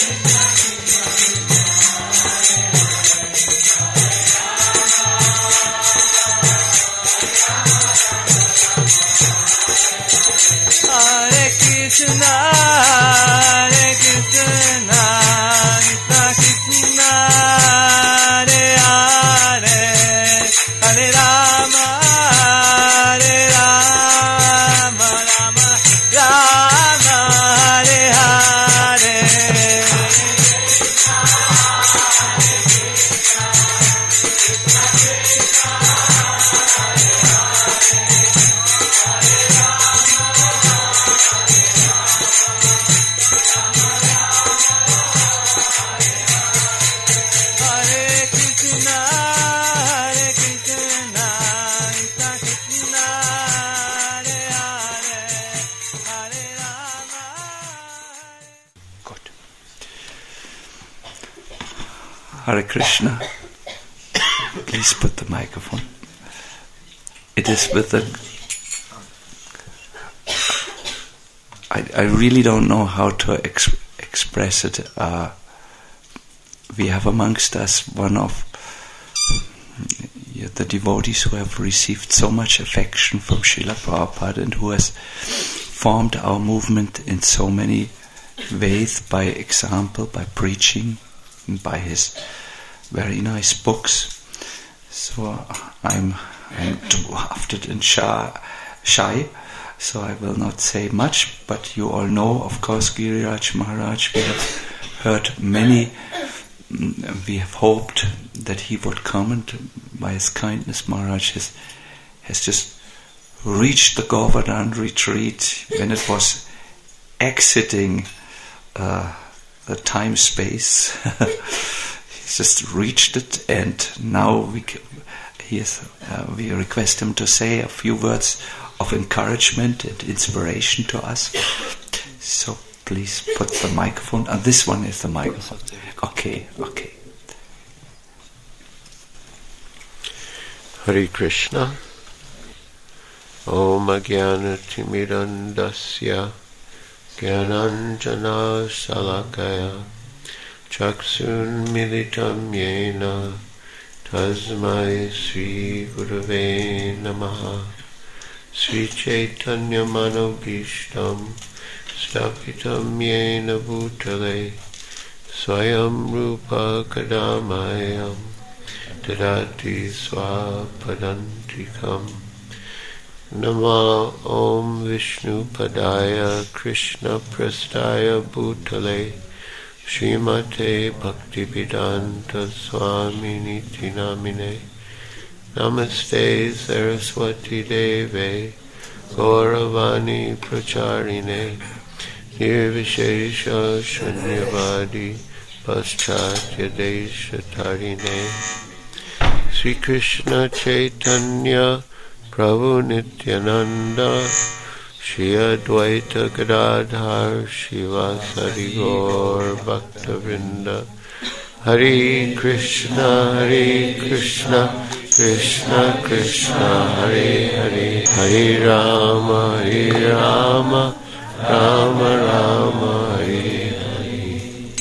Hare Krishna, Hare Krishna, Krishna Krishna, Hare Hare, Hare Rama, Hare Rama, Rama Rama, Hare Hare, Hare Krishna. Please put the microphone. It is with the... I, I really don't know how to ex- express it. Uh, we have amongst us one of the devotees who have received so much affection from Srila Prabhupada and who has formed our movement in so many ways, by example, by preaching, and by his very nice books. So I'm I'm too hafted and shy, shy so I will not say much, but you all know, of course, Giriraj Maharaj. We have heard many, we have hoped that he would come, and by his kindness Maharaj has, has just reached the Govardhan retreat when it was exiting uh, the time-space. He's just reached it, and now we can, he is, uh, we request him to say a few words of encouragement and inspiration to us. So please put the microphone. And uh, this one is the microphone. Okay, okay. Hare Krishna. Om Ajnana Timidandasya Gyananjana Salakaya Chaksun Militam Yena Tasmai Sri Gurave Namaha Sri Chaitanya Manobhishtam Stapitam Yena Bhutale Swayam Rupa Kadamayam Dadati Swapadantikam Nama Om Vishnu Padaya Krishna Prastaya Bhutale Srimate Bhaktivedanta Swami Niti Namine Namaste Saraswati Deve Gauravani Pracharine Nirvishesha Shunyavadi Paschatya Desha Tarine Sri Krishna Chaitanya Prabhu Nityananda Shri Advaita Gadadhar Shivasari Gaur Bhaktavrinda Hare Krishna Hare Krishna Krishna Krishna Hare Hare Hare Rama Hare Rama Rama Rama Hare Hare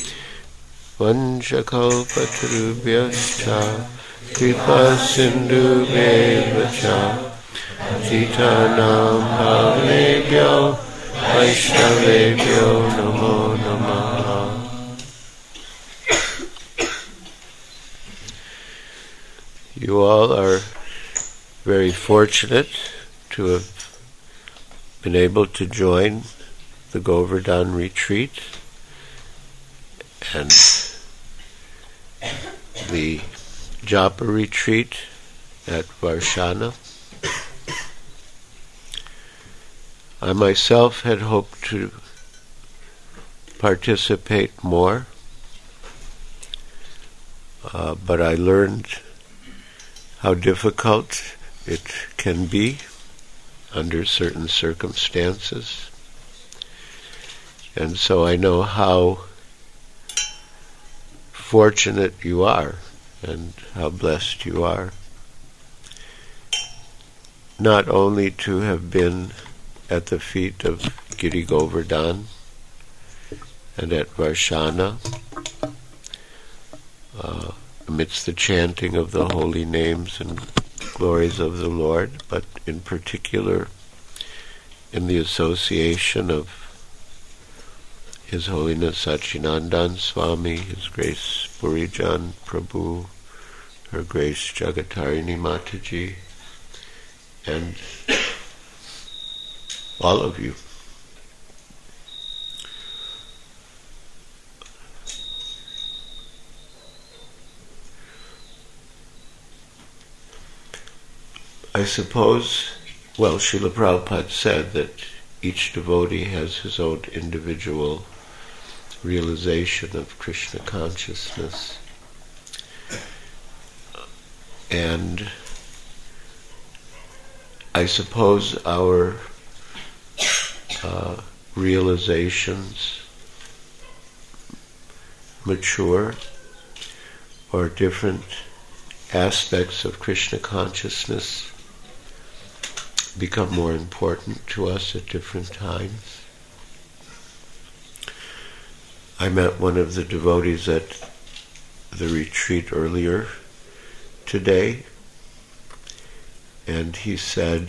Vanchakalpatarubhyascha Kripa Sindhu Bevacha Titanam Bhavebhyo Vaishnavebhyo Namo Namaha. You all are very fortunate to have been able to join the Govardhan retreat and the Japa retreat at Varshana. I myself had hoped to participate more, uh, but I learned how difficult it can be under certain circumstances. And so I know how fortunate you are and how blessed you are, not only to have been at the feet of Giri Govardhan and at Varshana, uh, amidst the chanting of the holy names and glories of the Lord, but in particular in the association of His Holiness Sachinandan Swami, His Grace Purijan Prabhu, Her Grace Jagatarini Mataji, and all of you. I suppose, well, Srila Prabhupada said that each devotee has his own individual realization of Krishna consciousness. And I suppose our uh, realizations mature, or different aspects of Krishna consciousness become more important to us at different times. I met one of the devotees at the retreat earlier today, and he said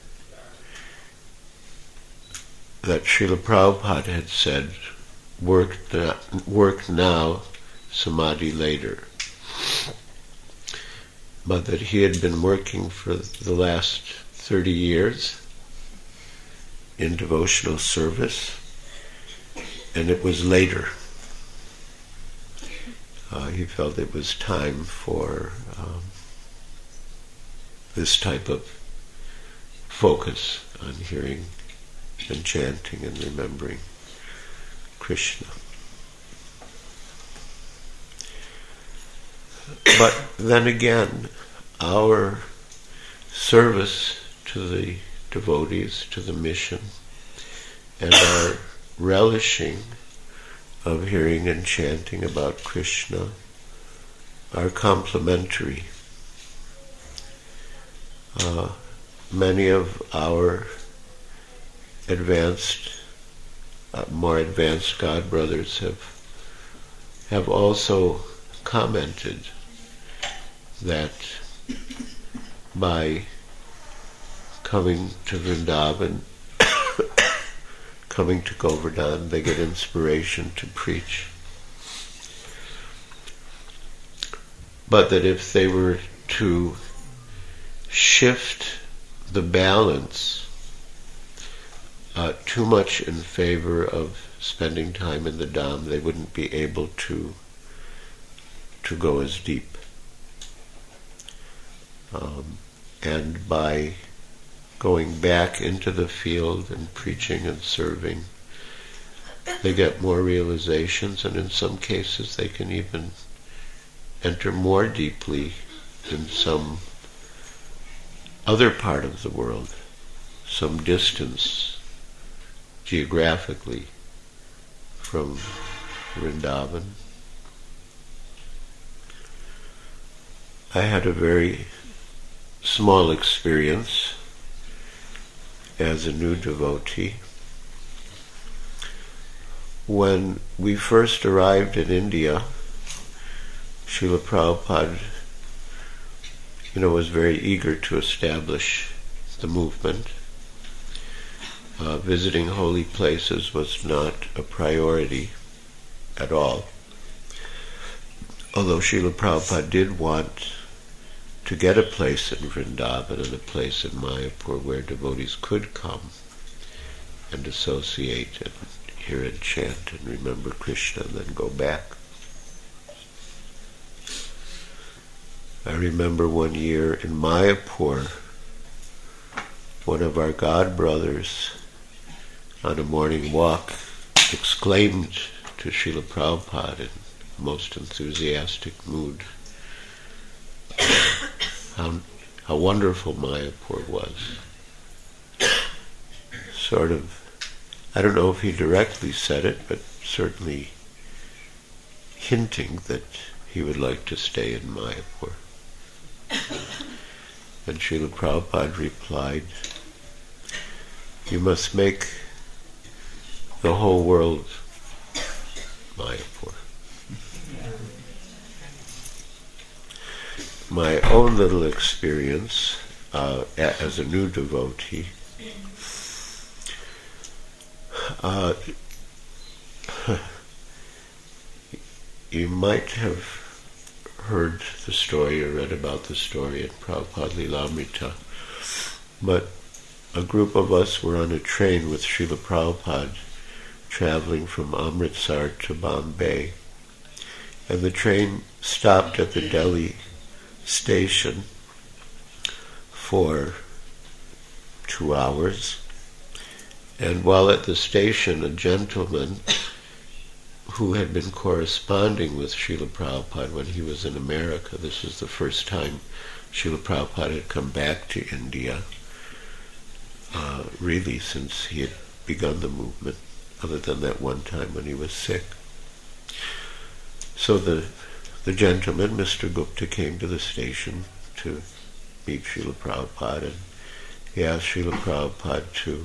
that Srila Prabhupada had said, work, na- work now, samadhi later. But that he had been working for the last thirty years, in devotional service, and it was later. Uh, he felt it was time for um, this type of focus on hearing and chanting and remembering Krishna. But then again, our service to the devotees, to the mission, and our relishing of hearing and chanting about Krishna are complementary. Uh, many of our advanced, uh, more advanced God brothers have have also commented that by coming to Vrindavan, coming to Govardhan, they get inspiration to preach. But that if they were to shift the balance uh, too much in favor of spending time in the Dham, they wouldn't be able to to go as deep. Um, and by going back into the field and preaching and serving, they get more realizations, and in some cases they can even enter more deeply in some other part of the world, some distance geographically from Vrindavan. I had a very small experience as a new devotee. When we first arrived in India, Srila Prabhupada, you know, was very eager to establish the movement. Uh, visiting holy places was not a priority at all. Although Srila Prabhupada did want to get a place in Vrindavan and a place in Mayapur where devotees could come and associate and hear and chant and remember Krishna and then go back. I remember one year in Mayapur, one of our God brothers on a morning walk exclaimed to Srila Prabhupada in a most enthusiastic mood how, how wonderful Mayapur was. Sort of, I don't know if he directly said it, but certainly hinting that he would like to stay in Mayapur. And Srila Prabhupada replied, "You must make the whole world Mayapur." My own little experience uh, as a new devotee, uh, you might have heard the story or read about the story in Prabhupada Lilamrita, but a group of us were on a train with Srila Prabhupada traveling from Amritsar to Bombay, and the train stopped at the Delhi station for two hours, and while at the station a gentleman who had been corresponding with Srila Prabhupada when he was in America, this was the first time Srila Prabhupada had come back to India, uh, really since he had begun the movement, other than that one time when he was sick. So the the gentleman, Mister Gupta, came to the station to meet Srila Prabhupada, and he asked Srila Prabhupada to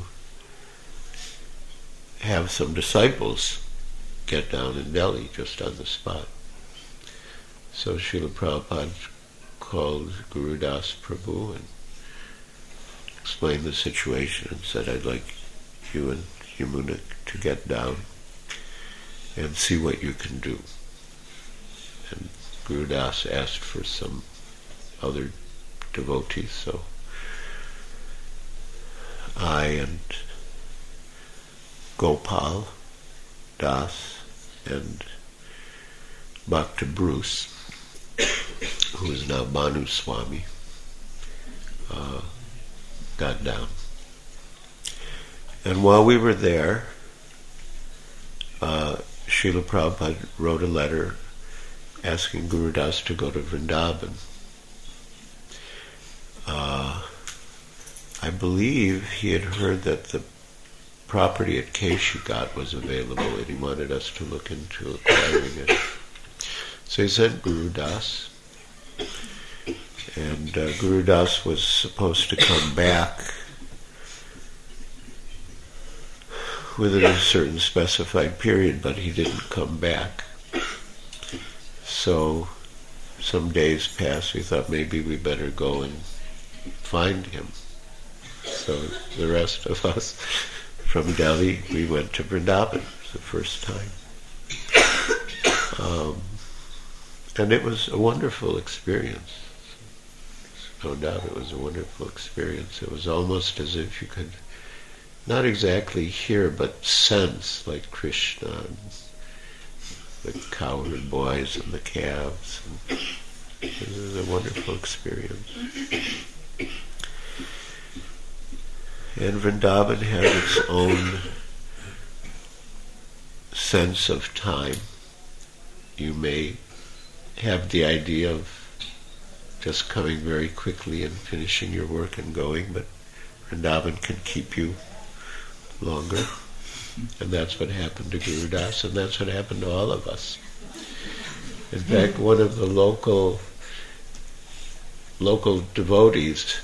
have some disciples get down in Delhi just on the spot. So Srila Prabhupada called Guru Das Prabhu and explained the situation and said, "I'd like you and Yamuna to get down and see what you can do." And Guru Das asked for some other devotees, so I and Gopal Das and Bhakta Bruce, who is now Manu Swami, uh, got down. And while we were there, uh, Srila Prabhupada wrote a letter asking Guru Das to go to Vrindavan. Uh, I believe he had heard that the property at Keshigat was available and he wanted us to look into acquiring it. So he sent Guru Das, and uh, Guru Das was supposed to come back within a certain specified period, but he didn't come back. So some days passed, we thought maybe we better go and find him. So the rest of us from Delhi, we went to Vrindavan for the first time. Um, and it was a wonderful experience. No doubt it was a wonderful experience. It was almost as if you could not exactly hear, but sense, like Krishna and the cowherd boys and the calves. And it was a wonderful experience. And Vrindavan had its own sense of time. You may have the idea of just coming very quickly and finishing your work and going, but Vrindavan can keep you longer. And that's what happened to Guru Das, and that's what happened to all of us. In fact, one of the local local devotees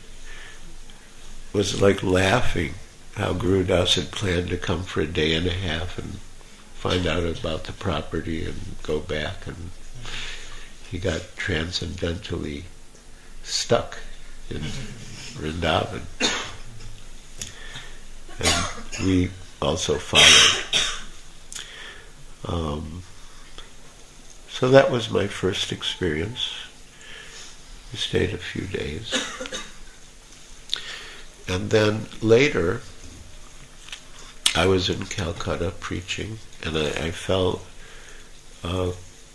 was like laughing how Guru Das had planned to come for a day and a half and find out about the property and go back, and he got transcendentally stuck in Vrindavan. And we also followed. Um, so that was my first experience. We stayed a few days. And then later, I was in Calcutta preaching, and I, I felt uh,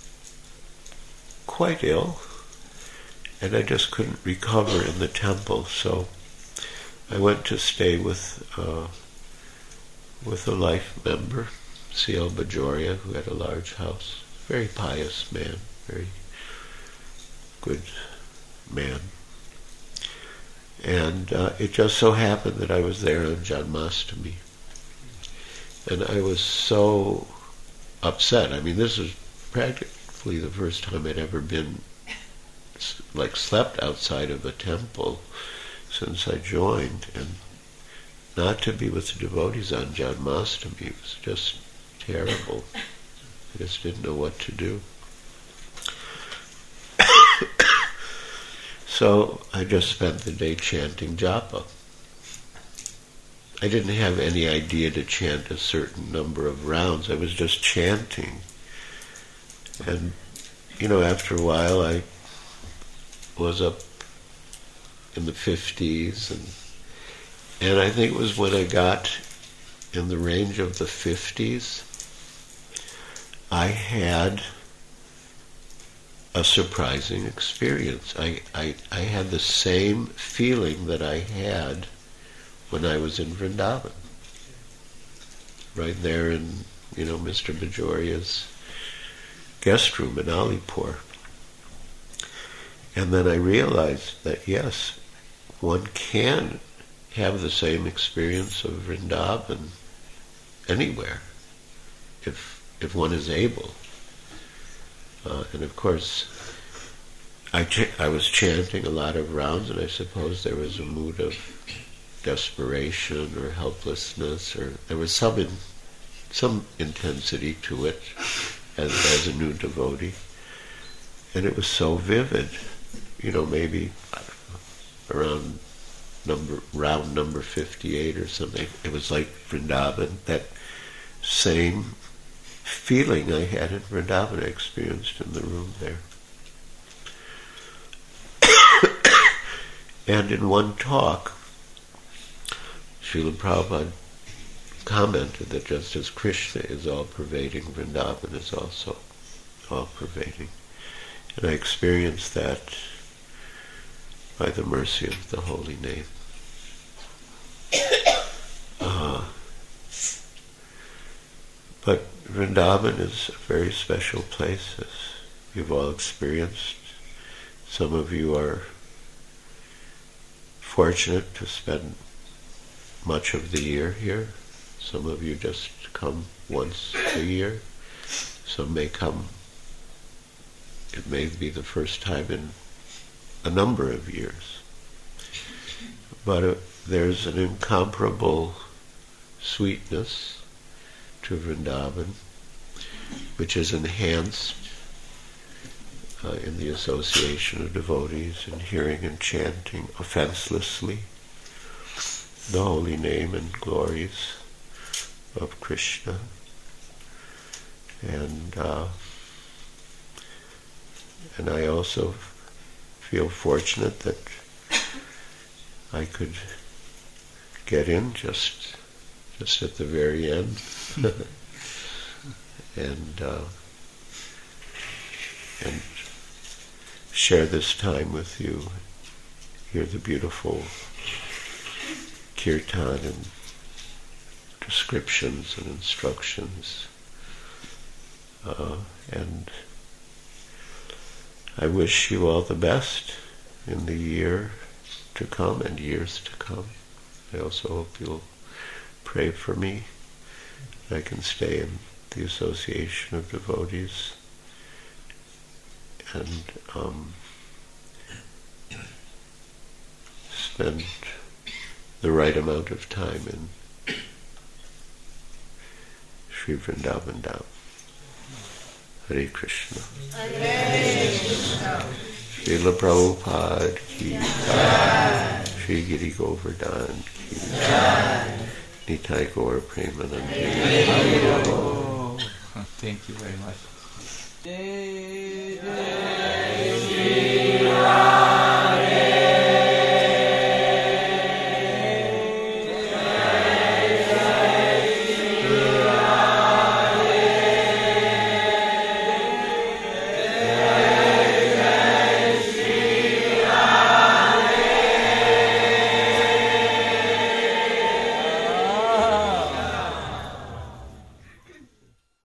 quite ill, and I just couldn't recover in the temple. So I went to stay with uh, with a life member, C L Bajoria, who had a large house. Very pious man, very good man. And uh, it just so happened that I was there on Janmashtami. And I was so upset. I mean, this was practically the first time I'd ever been, like, slept outside of a temple since I joined. And not to be with the devotees on Janmashtami was just terrible. I just didn't know what to do. So I just spent the day chanting japa. I didn't have any idea to chant a certain number of rounds. I was just chanting. And, you know, after a while I was up in the fifties, and and I think it was when I got in the range of the fifties, I had a surprising experience. I, I, I had the same feeling that I had when I was in Vrindavan. Right there in, you know, Mister Bajoria's guest room in Alipur. And then I realized that, yes, one can have the same experience of Vrindavan anywhere, if if one is able. Uh, and of course, I ch- I was chanting a lot of rounds, and I suppose there was a mood of desperation or helplessness, or there was some in, some intensity to it as as a new devotee, and it was so vivid. You know, maybe around number round number fifty-eight or something. It was like Vrindavan, that same feeling I had in Vrindavan I experienced in the room there. And in one talk, Srila Prabhupada commented that just as Krishna is all-pervading, Vrindavan is also all-pervading. And I experienced that by the mercy of the holy name. Uh, but Vrindavan is a very special place, as you've all experienced. Some of you are fortunate to spend much of the year here. Some of you just come once a year. Some may come, it may be the first time in a number of years. But uh, there's an incomparable sweetness to Vrindavan, which is enhanced uh, in the association of devotees and hearing and chanting offenselessly the holy name and glories of Krishna. And uh, and I also feel fortunate that I could get in just just at the very end and uh, and share this time with you, hear the beautiful kirtan and descriptions and instructions, uh, and I wish you all the best in the year to come and years to come. I also hope you'll pray for me. I can stay in the association of devotees and um, spend the right amount of time in Sri Vrindavan Dham. Hare Krishna. Hare Krishna. Srila Prabhupada ki jai. Sri Giri Govardhan ki jai. Nitai Gaur Premanande. Thank you very much.